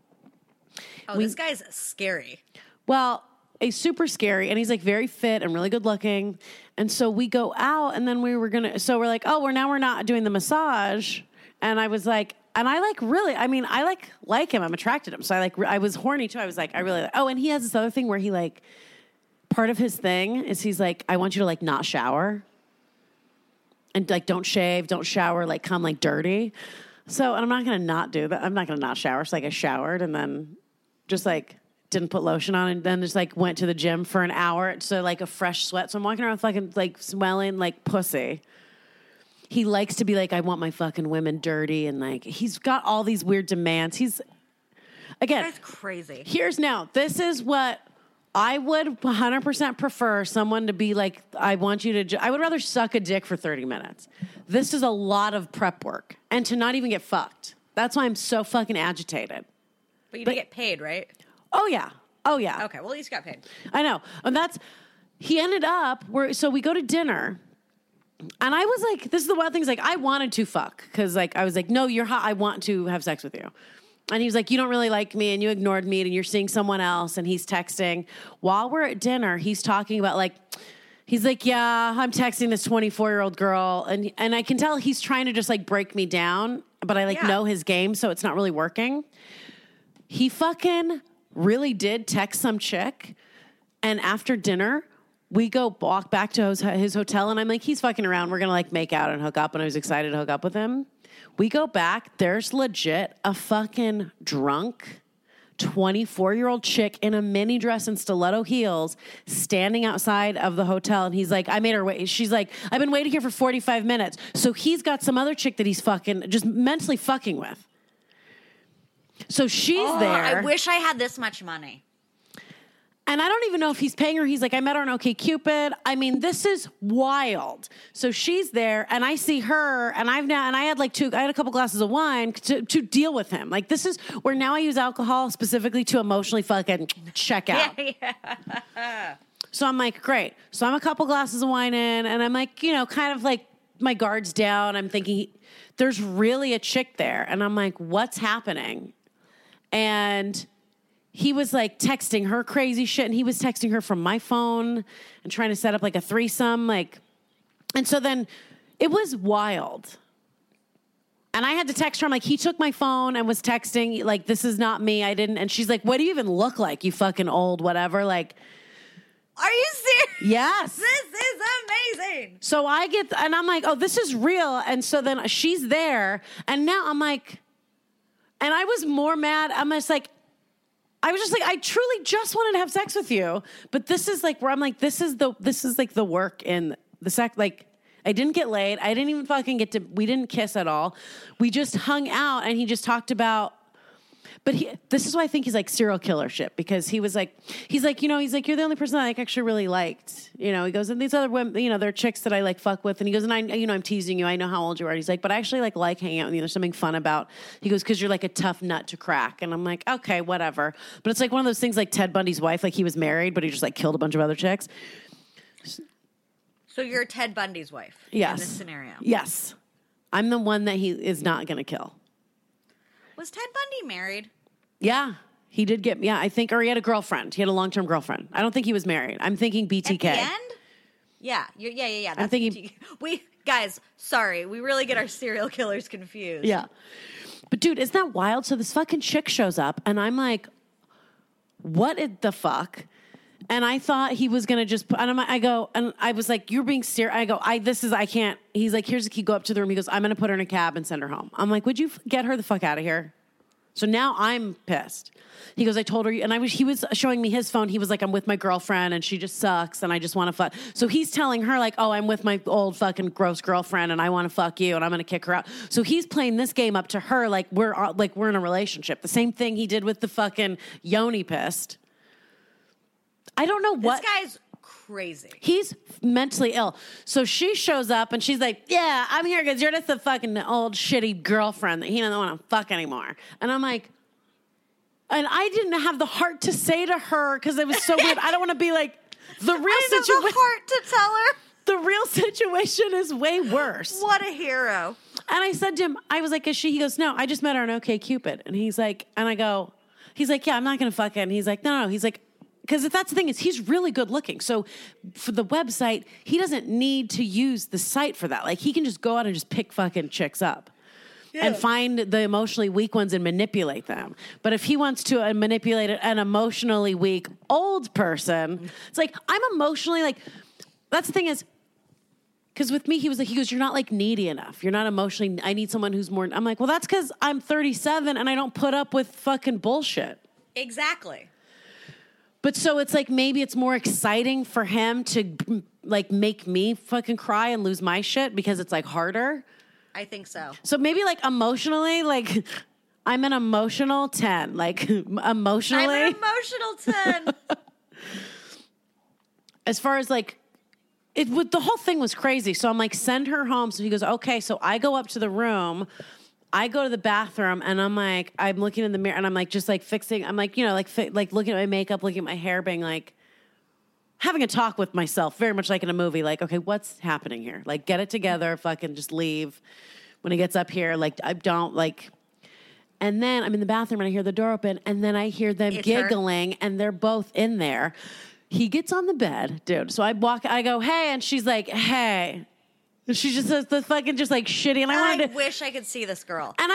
Oh, this guy's scary. Well, he's super scary and he's like very fit and really good looking. And so we go out and then we're like, oh, we're not doing the massage. And I was like, and I like really, I mean, I like him. I'm attracted to him. So I was horny too. I was like, I really, oh, and he has this other thing where he like, part of his thing is he's like, I want you to like not shower and like, don't shave, don't shower, like come like dirty. So, and I'm not going to not do that. I'm not going to not shower. So like I showered and then just like didn't put lotion on and then just like went to the gym for an hour. So like a fresh sweat. So I'm walking around fucking like smelling like pussy. He likes to be like, I want my fucking women dirty. And like, he's got all these weird demands. Again, that's crazy. This is what I would 100% prefer someone to be like, I want you to, I would rather suck a dick for 30 minutes. This is a lot of prep work and to not even get fucked. That's why I'm so fucking agitated. But you didn't get paid, right? Oh yeah. Okay, well, at least you got paid. I know. And he ended up, so we go to dinner. And I was like, this is the wild thing. Is like, I wanted to fuck. Because like, I was like, no, you're hot. I want to have sex with you. And he was like, you don't really like me and you ignored me and you're seeing someone else. And he's texting. While we're at dinner, he's talking about like, he's like, yeah, I'm texting this 24-year-old girl. And I can tell he's trying to just like break me down. But I know his game, so it's not really working. He fucking really did text some chick. And after dinner, we walk back to his hotel, and I'm like, he's fucking around. We're going to, like, make out and hook up, and I was excited to hook up with him. We go back. There's legit a fucking drunk 24-year-old chick in a mini dress and stiletto heels standing outside of the hotel, and he's like, I made her wait. She's like, I've been waiting here for 45 minutes. So he's got some other chick that he's fucking, just mentally fucking with. So she's there. I wish I had this much money. And I don't even know if he's paying her. He's like, I met her on OkCupid. I mean, this is wild. So she's there, and I see her, and I had a couple glasses of wine to deal with him. Like, this is where now I use alcohol specifically to emotionally fucking check out. Yeah. So I'm like, great. So I'm a couple glasses of wine in, and I'm like, kind of like my guard's down. I'm thinking, there's really a chick there. And I'm like, what's happening? And he was like texting her crazy shit, and he was texting her from my phone and trying to set up like a threesome. And so then it was wild. And I had to text her. I'm like, he took my phone and was texting, like, this is not me. I didn't. And she's like, what do you even look like? You fucking old, whatever. Like, are you serious? Yes. This is amazing. So and I'm like, oh, this is real. And so then she's there. And now I'm like, and I was more mad. I was just like, I truly just wanted to have sex with you. But this is like where I'm like, this is like the work in the sex. Like, I didn't get laid. I didn't even fucking we didn't kiss at all. We just hung out and he just talked about, but this is why I think he's like serial killer shit, because he's like, you're the only person I actually really liked. He goes, and these other women, they're chicks that I like fuck with. And he goes, and I'm teasing you. I know how old you are. He's like, but I actually like hanging out with you. There's something fun about, he goes, cause you're like a tough nut to crack. And I'm like, okay, whatever. But it's like one of those things like Ted Bundy's wife, like he was married, but he just like killed a bunch of other chicks. So you're Ted Bundy's wife. Yes. In this scenario. Yes. I'm the one that he is not going to kill. Was Ted Bundy married? Yeah. He did get, I think, or he had a girlfriend. He had a long-term girlfriend. I don't think he was married. I'm thinking BTK. At the end? Yeah. That's I'm thinking, guys, sorry. We really get our serial killers confused. yeah. But dude, isn't that wild? So this fucking chick shows up and I'm like, what the fuck? And I thought he was going to just, I go, and I was like, you're being serious. I go, I can't. He's like, here's the key, go up to the room. He goes, I'm going to put her in a cab and send her home. I'm like, would you get her the fuck out of here? So now I'm pissed. He goes, I told her, and he was showing me his phone. He was like, I'm with my girlfriend and she just sucks and I just want to fuck. So he's telling her like, oh, I'm with my old fucking gross girlfriend and I want to fuck you and I'm going to kick her out. So he's playing this game up to her like we're in a relationship. The same thing he did with the fucking Yoni pissed. I don't know what. This guy's crazy. He's mentally ill. So she shows up and she's like, yeah, I'm here because you're just a fucking old shitty girlfriend that he doesn't want to fuck anymore. And I'm like, and I didn't have the heart to say to her because it was so weird. I don't want to be like, the real situation. The heart to tell her. The real situation is way worse. What a hero. And I said to him, I was like, is she? He goes, no, I just met her on OkCupid. And he's like, and I go, he's like, yeah, I'm not going to fuck it. And he's like, no. He's like, because if that's the thing is he's really good looking. So for the website, he doesn't need to use the site for that. Like he can just go out and just pick fucking chicks up. Yeah. And find the emotionally weak ones and manipulate them. But if he wants to manipulate an emotionally weak old person, it's like, I'm emotionally like, that's the thing is, because with me, he goes, you're not like needy enough. You're not emotionally, I need someone who's more, I'm like, well, that's because I'm 37 and I don't put up with fucking bullshit. Exactly. But so it's like, maybe it's more exciting for him to like make me fucking cry and lose my shit because it's like harder. I think so. So maybe like emotionally, like I'm an emotional 10. Like emotionally. I'm an emotional 10. As far as like, the whole thing was crazy. So I'm like, send her home. So he goes, okay. So I go up to the room. I go to the bathroom and I'm like, I'm looking in the mirror and I'm like, just like fixing. I'm like, like looking at my makeup, looking at my hair, being like, having a talk with myself, very much like in a movie, like, okay, what's happening here? Like, get it together, fucking just leave. When he gets up here, like, I don't, like, and then I'm in the bathroom and I hear the door open and then I hear them giggling and they're both in there. He gets on the bed, dude. So I go, hey, and she's like, hey. She just says the fucking just like shitty. And I wish I could see this girl. And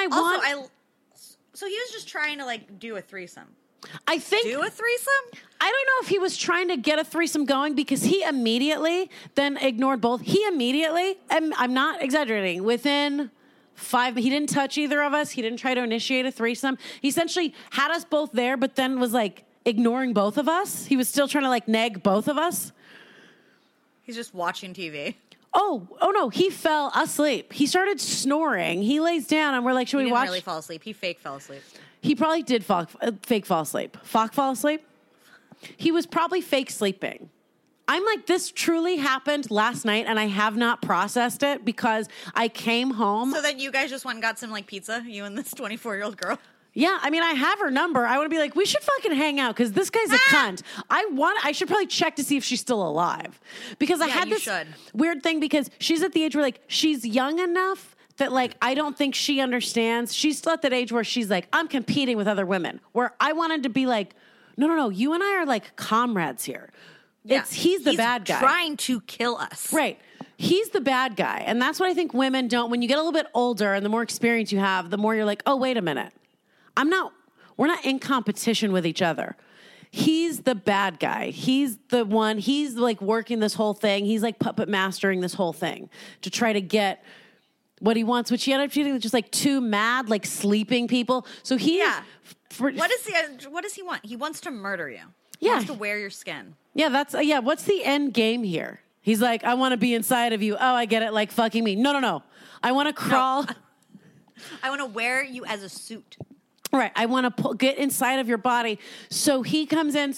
so he was just trying to like do a threesome. I think do a threesome? I don't know if he was trying to get a threesome going because he immediately then ignored both. He immediately, and I'm not exaggerating, within 5, he didn't touch either of us. He didn't try to initiate a threesome. He essentially had us both there, but then was like ignoring both of us. He was still trying to like nag both of us. He's just watching TV. Oh no, he fell asleep. He started snoring. He lays down and we're like, should we watch? He didn't really fall asleep. He fake fell asleep. He probably did fake fall asleep. Fall asleep? He was probably fake sleeping. I'm like, this truly happened last night and I have not processed it because I came home. So then you guys just went and got some like pizza, you and this 24-year-old girl? Yeah, I mean, I have her number. I want to be like, we should fucking hang out because this guy's a cunt. I should probably check to see if she's still alive. Because I had this weird thing because she's at the age where like, she's young enough that like, I don't think she understands. She's still at that age where she's like, I'm competing with other women. Where I wanted to be like, no, you and I are like comrades here. Yeah. He's the bad guy. Trying to kill us. Right. He's the bad guy. And that's what I think women don't, when you get a little bit older and the more experience you have, the more you're like, oh, wait a minute. We're not in competition with each other. He's the bad guy. He's the one, he's like working this whole thing. He's like puppet mastering this whole thing to try to get what he wants, which he ended up treating just like 2 mad, like sleeping people. So what does he want? He wants to murder you. He wants to wear your skin. Yeah, what's the end game here? He's like, I want to be inside of you. Oh, I get it, like fucking me. No. I want to crawl. No. I want to wear you as a suit. Right. I want to get inside of your body. So he comes in.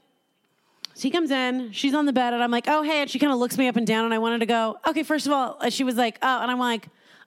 He comes in. She's on the bed. And I'm like, oh, hey. And she kind of looks me up and down. And I wanted to go, okay, first of all, she was like, oh. And I'm like,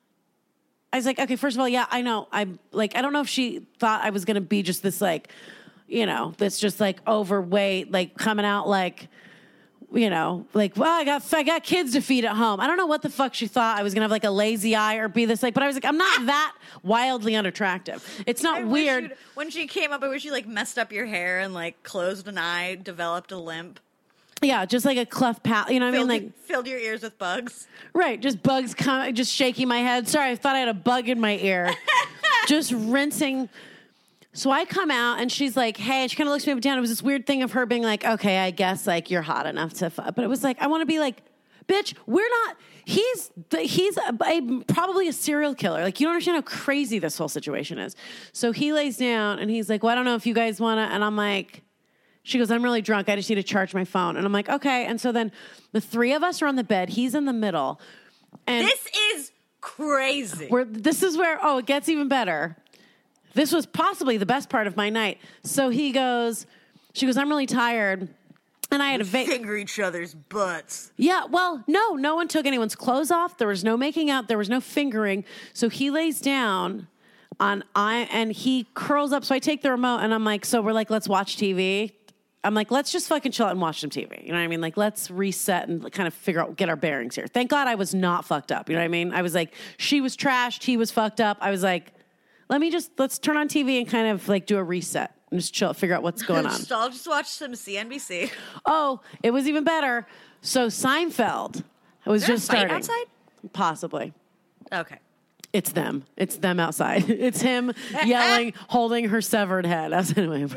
I was like, okay, first of all, yeah, I know. I'm like, I don't know if she thought I was going to be just this like, this just like overweight, like coming out like you know, like, well, I got kids to feed at home. I don't know what the fuck she thought I was gonna have like a lazy eye or be this like, but I was like, I'm not that wildly unattractive. It's not weird. When she came up, I wish you like messed up your hair and like closed an eye, developed a limp. Yeah, just like a cleft palate. You know what I mean? Like filled your ears with bugs. Right, just bugs just shaking my head. Sorry, I thought I had a bug in my ear. Just rinsing. So I come out and she's like, hey, and she kind of looks me up and down. It was this weird thing of her being like, okay, I guess like you're hot enough to fuck. But it was like, I want to be like, bitch, we're not, he's probably a serial killer. Like, you don't understand how crazy this whole situation is. So he lays down and he's like, well, I don't know if you guys want to. And I'm like, she goes, I'm really drunk. I just need to charge my phone. And I'm like, okay. And so then the three of us are on the bed. He's in the middle. And this is crazy. This is where, it gets even better. This was possibly the best part of my night. So she goes, I'm really tired. And I had to finger each other's butts. Yeah, well, no one took anyone's clothes off. There was no making out. There was no fingering. So he lays down and he curls up. So I take the remote and I'm like, so we're like, let's watch TV. I'm like, let's just fucking chill out and watch some TV. You know what I mean? Like, let's reset and kind of figure out, get our bearings here. Thank God I was not fucked up. You know what I mean? I was like, she was trashed. He was fucked up. I was like, let's turn on TV and kind of like do a reset and just chill, figure out what's going on. I'll just watch some CNBC. Oh, it was even better. So Seinfeld was just starting. Outside? Possibly. Okay. It's them. It's them outside. It's him yelling, holding her severed head. Anyway.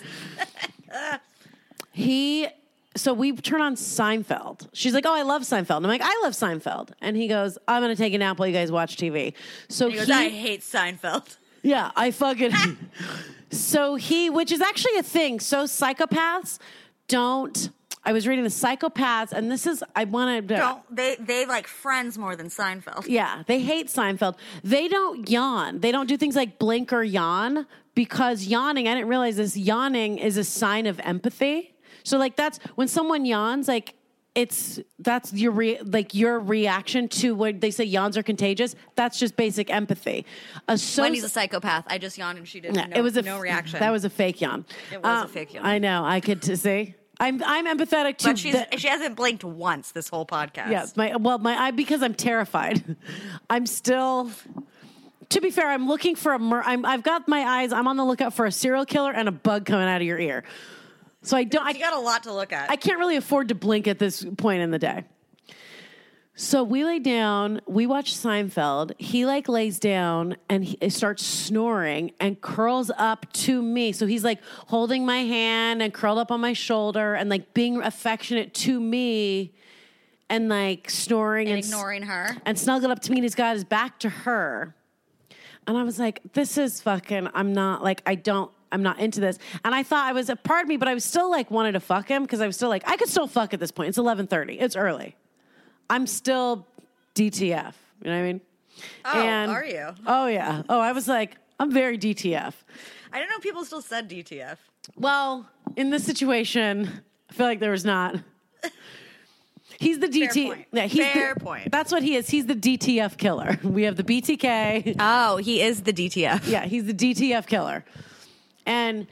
Yes. So we turn on Seinfeld. She's like, oh, I love Seinfeld. And I'm like, I love Seinfeld. And he goes, I'm going to take a nap while you guys watch TV. So he goes, I hate Seinfeld. Yeah, I fucking... So which is actually a thing. So psychopaths don't... I was reading the psychopaths, and this is... I wanted to... They like Friends more than Seinfeld. Yeah, they hate Seinfeld. They don't yawn. They don't do things like blink or yawn, because yawning, I didn't realize this, yawning is a sign of empathy. So like that's... When someone yawns, like... That's your reaction to what they say yawns are contagious. That's just basic empathy. Wendy's a psychopath. I just yawned and she didn't. Yeah, it was no reaction. That was a fake yawn. It was a fake yawn. I know. I could see. I'm empathetic to. But she hasn't blinked once this whole podcast. Yes. My eye, because I'm terrified. I'm still. To be fair, I'm looking for I've got my eyes. I'm on the lookout for a serial killer and a bug coming out of your ear. So I don't. You got a lot to look at. I can't really afford to blink at this point in the day. So we lay down. We watch Seinfeld. He like lays down and he starts snoring and curls up to me. So he's like holding my hand and curled up on my shoulder and like being affectionate to me and like snoring and ignoring her and snuggled up to me. And he's got his back to her. And I was like, this is fucking. I'm not into this. And I thought I was a part of me, but I was still like wanted to fuck him because I was still like, I could still fuck at this point. It's 11:30. It's early. I'm still DTF. You know what I mean? Oh, are you? Oh, yeah. Oh, I was like, I'm very DTF. I didn't know people still said DTF. Well, in this situation, I feel like there was not. He's the DT. Fair point. Yeah, Fair point. That's what he is. He's the DTF killer. We have the BTK. Oh, he is the DTF. Yeah, he's the DTF killer. And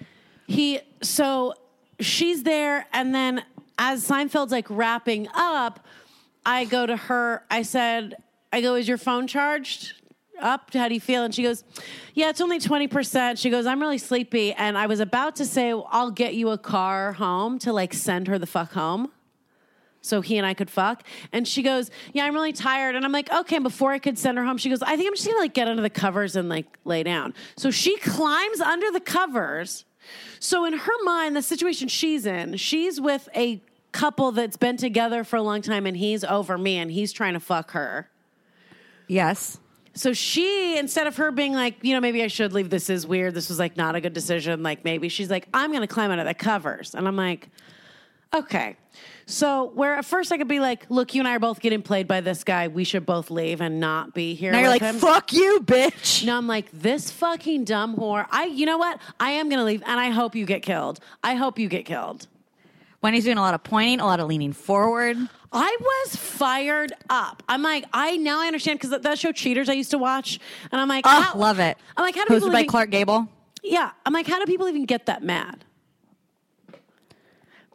so she's there, and then as Seinfeld's like wrapping up, I go to her, is your phone charged up? How do you feel? And she goes, yeah, it's only 20%. She goes, I'm really sleepy. And I was about to say, I'll get you a car home to like send her the fuck home so he and I could fuck. And she goes, yeah, I'm really tired. And I'm like, okay. And before I could send her home, she goes, I think I'm just gonna like get under the covers and like lay down. So she climbs under the covers. So in her mind, the situation she's in, she's with a couple that's been together for a long time and he's over me and he's trying to fuck her. Yes. So she, instead of her being like, you know, maybe I should leave, this is weird, this was like not a good decision, like maybe she's like, I'm gonna climb under the covers. And I'm like, okay. So where at first I could be like, look, you and I are both getting played by this guy, we should both leave and not be here. Now you're like, him. Fuck you, bitch. No, I'm like, this fucking dumb whore. You know what? I am gonna leave and I hope you get killed. I hope you get killed. Wendy's doing a lot of pointing, a lot of leaning forward. I was fired up. I'm like, now I understand, because that show Cheaters I used to watch, and I'm like, love it. I'm like, how do people hosted by Clark Gable? Yeah, I'm like, how do people even get that mad?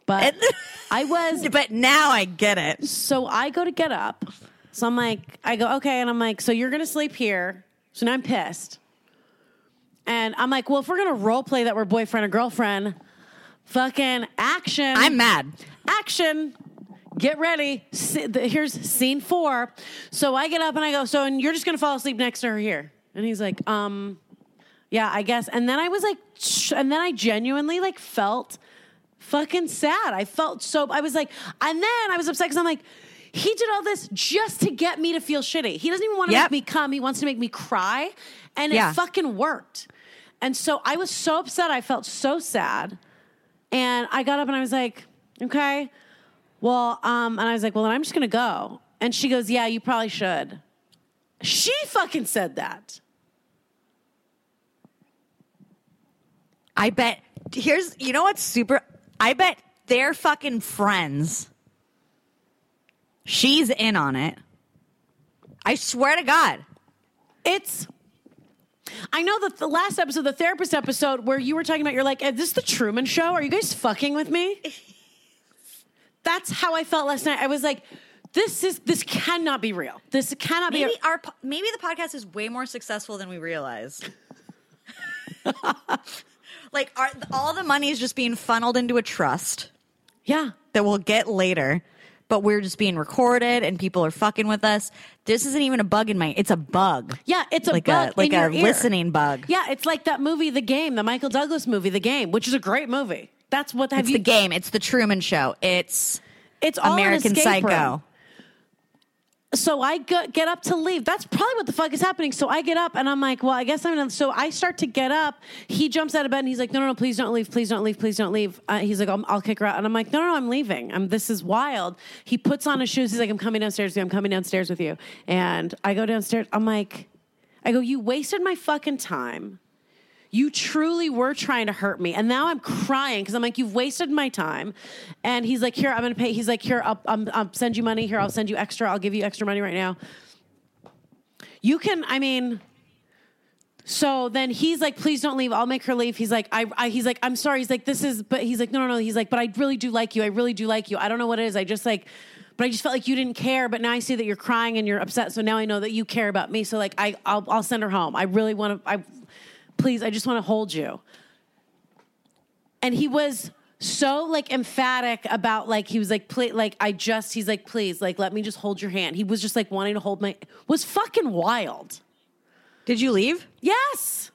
But I was. But now I get it. So I go to get up. So I'm like, I go, okay. And I'm like, so you're going to sleep here. So now I'm pissed. And I'm like, well, if we're going to role play that we're boyfriend or girlfriend, fucking action. I'm mad. Action. Get ready. Here's scene 4. So I get up and I go, so and you're just going to fall asleep next to her here. And he's like, yeah, I guess. And then I was like, and then I genuinely like felt fucking sad. I was like, and then I was upset because I'm like, he did all this just to get me to feel shitty. He doesn't even want to make me come. He wants to make me cry. And it fucking worked. And so I was so upset. I felt so sad. And I got up and I was like, okay. Well, and I was like, well, then I'm just going to go. And she goes, yeah, you probably should. She fucking said that. I bet, you know what's super, I bet they're fucking friends. She's in on it. I swear to God. I know that the last episode, the therapist episode, where you were talking about, you're like, is this the Truman Show? Are you guys fucking with me? That's how I felt last night. I was like, this cannot be real. This cannot be. Maybe the podcast is way more successful than we realize. Like, all the money is just being funneled into a trust. Yeah. That we'll get later. But we're just being recorded and people are fucking with us. This isn't even a bug in it's a bug. Yeah, it's a like bug like in a your ear. listening bug. Yeah, it's like that movie, The Game, the Michael Douglas movie, The Game, which is a great movie. That's what It's The Game. It's The Truman Show. It's all American an escape Psycho. room. So I get up to leave. That's probably what the fuck is happening. So I get up and I'm like, well, I guess I'm going to. So I start to get up. He jumps out of bed and he's like, no, please don't leave. Please don't leave. Please don't leave. He's like, I'll kick her out. And I'm like, no, I'm leaving. This is wild. He puts on his shoes. He's like, I'm coming downstairs with you. I'm coming downstairs with you. And I go downstairs. I go, you wasted my fucking time. You truly were trying to hurt me. And now I'm crying because I'm like, you've wasted my time. And he's like, here, I'm going to pay. He's like, here, I'll send you money. Here, I'll send you extra. I'll give you extra money right now. So then he's like, please don't leave. I'll make her leave. He's like, he's like, I'm sorry. He's like, but he's like, no. He's like, but I really do like you. I really do like you. I don't know what it is. But I just felt like you didn't care. But now I see that you're crying and you're upset. So now I know that you care about me. So like, I'll send her home. I really want to, please, I just want to hold you. And he was so like emphatic about like, he was like, he's like, please, like, let me just hold your hand. He was just like wanting to hold was fucking wild. Did you leave? Yes.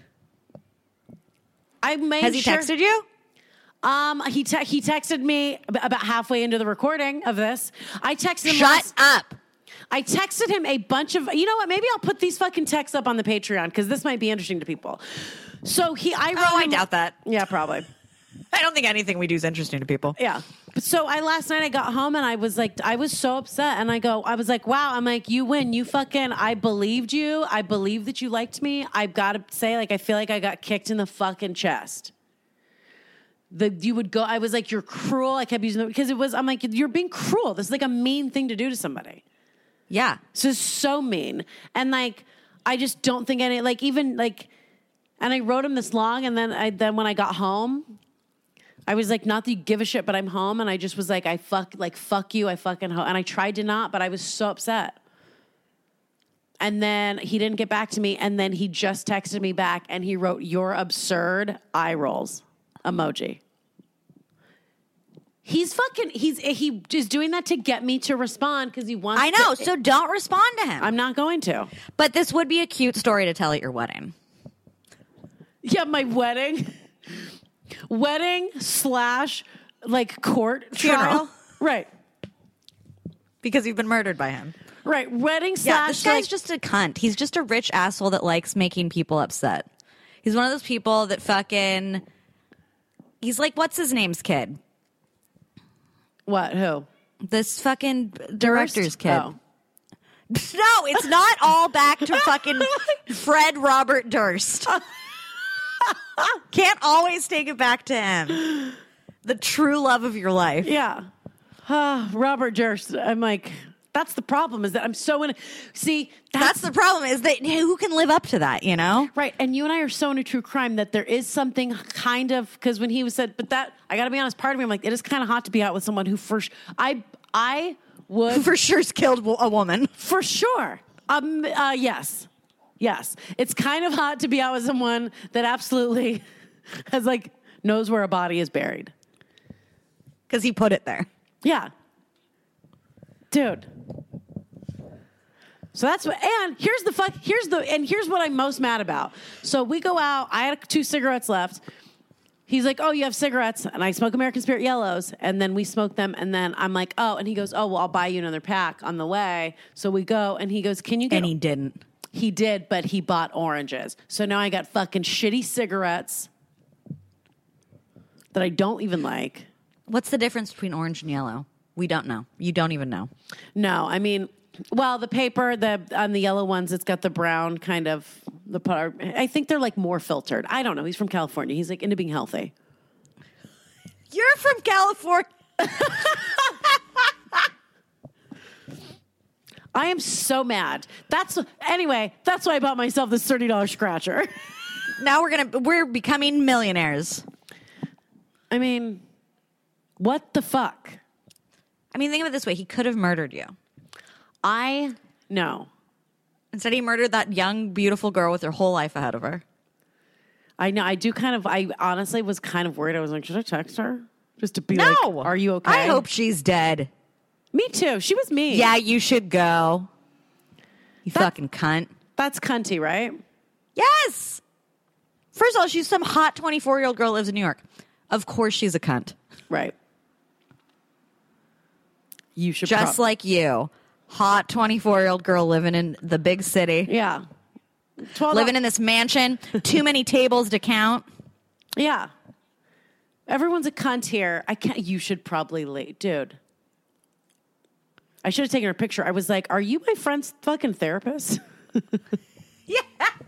Has he texted you? He texted me about halfway into the recording of this. I texted him. Shut up. I texted him a bunch of, you know what? Maybe I'll put these fucking texts up on the Patreon because this might be interesting to people. So I doubt that. Yeah, probably. I don't think anything we do is interesting to people. Yeah. So last night I got home and I was so upset and I was like, wow, I'm like, you win. I believed you. I believed that you liked me. I've got to say, like, I feel like I got kicked in the fucking chest. I was like, you're cruel. I kept using it because I'm like, you're being cruel. This is like a mean thing to do to somebody. Yeah. This is so mean. And like, I just don't think and I wrote him this long. And then when I got home, I was like, not that you give a shit, but I'm home. And I just was like, fuck you. I fucking and I tried to not, but I was so upset. And then he didn't get back to me. And then he just texted me back and he wrote, "You're absurd," eye rolls emoji. He is doing that to get me to respond because he wants I know, so don't respond to him. I'm not going to. But this would be a cute story to tell at your wedding. Yeah, my wedding / like court Funeral. trial. Right. Because you've been murdered by him. Right. Wedding / this guy's just a cunt. He's just a rich asshole that likes making people upset. He's one of those people that fucking... He's like, what's his name's kid? What? Who? This fucking director's kid. Oh. No, it's not all back to fucking Fred Robert Durst. Can't always take it back to him. The true love of your life. Yeah. Robert Durst. I'm like, That's the problem, is that I'm so in. See, That's the problem, is that who can live up to that, you know? right. And you and I are so into true crime that there is something kind of, because when he was said, but that, I got to be honest, part of me, I'm like, it is kind of hot to be out with someone who first, I would. For sure's killed a woman. For sure. Yes. Yes. It's kind of hot to be out with someone that absolutely has like knows where a body is buried. Because he put it there. Yeah. Dude. So that's what, and here's what I'm most mad about. So we go out, I had 2 cigarettes left. He's like, oh, you have cigarettes? And I smoke American Spirit Yellows. And then we smoke them. And then I'm like, oh, and he goes, oh, well, I'll buy you another pack on the way. So we go, and he goes, can you get... And he didn't. He did, but he bought oranges. So now I got fucking shitty cigarettes that I don't even like. What's the difference between orange and yellow? We don't know. You don't even know. No, I mean, well, the paper, on the yellow ones, it's got the brown kind of, the part. I think they're like more filtered. I don't know. He's from California. He's like into being healthy. You're from California. I am so mad. That's why I bought myself this $30 scratcher. Now we're becoming millionaires. I mean, what the fuck? I mean, think of it this way. He could have murdered you. I know. Instead, he murdered that young, beautiful girl with her whole life ahead of her. I know. I honestly was kind of worried. I was like, should I text her? Just to be No. like, are you okay? I hope she's dead. Me too. She was me. Yeah, you should go. You fucking cunt. That's cunty, right? Yes. First of all, she's some hot 24-year-old girl who lives in New York. Of course she's a cunt. Right. You should Just like you. Hot 24-year-old girl living in the big city. Yeah. Living in this mansion. Too many tables to count. Yeah. Everyone's a cunt here. You should probably leave. Dude. I should have taken her picture. I was like, are you my friend's fucking therapist? Yeah.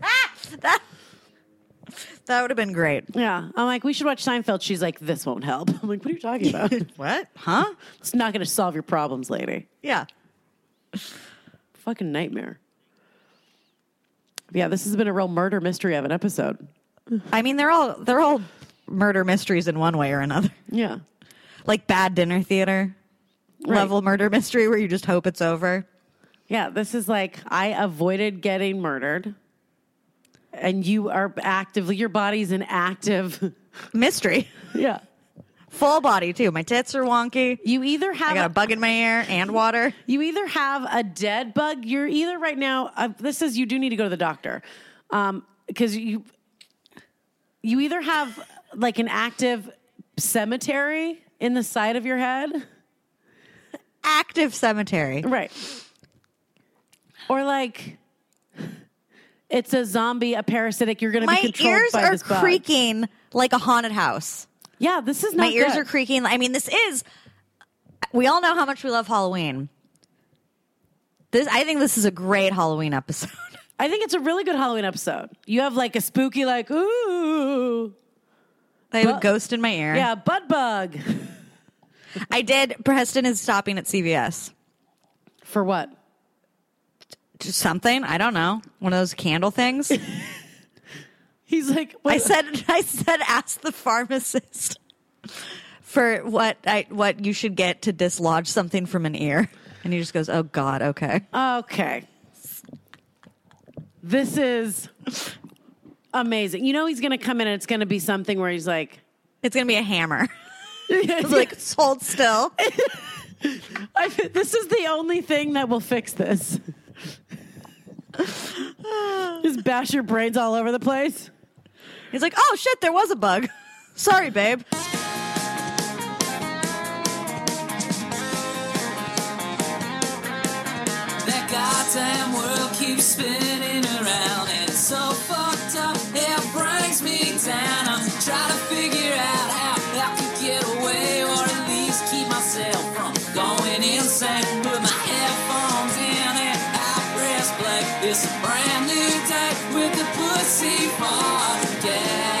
That would have been great. Yeah. I'm like, we should watch Seinfeld. She's like, this won't help. I'm like, what are you talking about? What? Huh? It's not going to solve your problems, lady. Yeah. Fucking nightmare. Yeah, this has been a real murder mystery of an episode. I mean, they're all murder mysteries in one way or another. Yeah. Like Bad Dinner Theater level murder mystery where you just hope it's over. Yeah, this is like, I avoided getting murdered. And you are actively, your body's an active mystery. Yeah. Full body, too. My tits are wonky. You either have... I got a bug in my ear and water. You either have a dead bug. You're either right now... this is... You do need to go to the doctor. Because you either have like an active cemetery in the side of your head. Active cemetery. Right. Or like... It's a zombie, a parasitic. You're going to be controlled by this bug. My ears are creaking like a haunted house. Yeah, this is not My ears are creaking. I mean, this is... We all know how much we love Halloween. I think this is a great Halloween episode. I think it's a really good Halloween episode. You have like a spooky, like, ooh. I have a ghost in my ear. Yeah, butt bug. I did. Preston is stopping at CVS. For what? Just something. I don't know. One of those candle things. He's like, what? I said, ask the pharmacist for what you should get to dislodge something from an ear. And he just goes, oh God, okay. Okay. This is amazing. You know he's going to come in and it's going to be something where he's like... It's going to be a hammer. It's like, hold still. This is the only thing that will fix this. Just bash your brains all over the place. He's like, oh shit, there was a bug. Sorry, babe. That goddamn world keeps spinning around and it's so fucked up, it brings me down. I'm trying to figure out how I could get away or at least keep myself from going insane. Put my headphones in and I press play. It's a brand new day with the pussy fart again.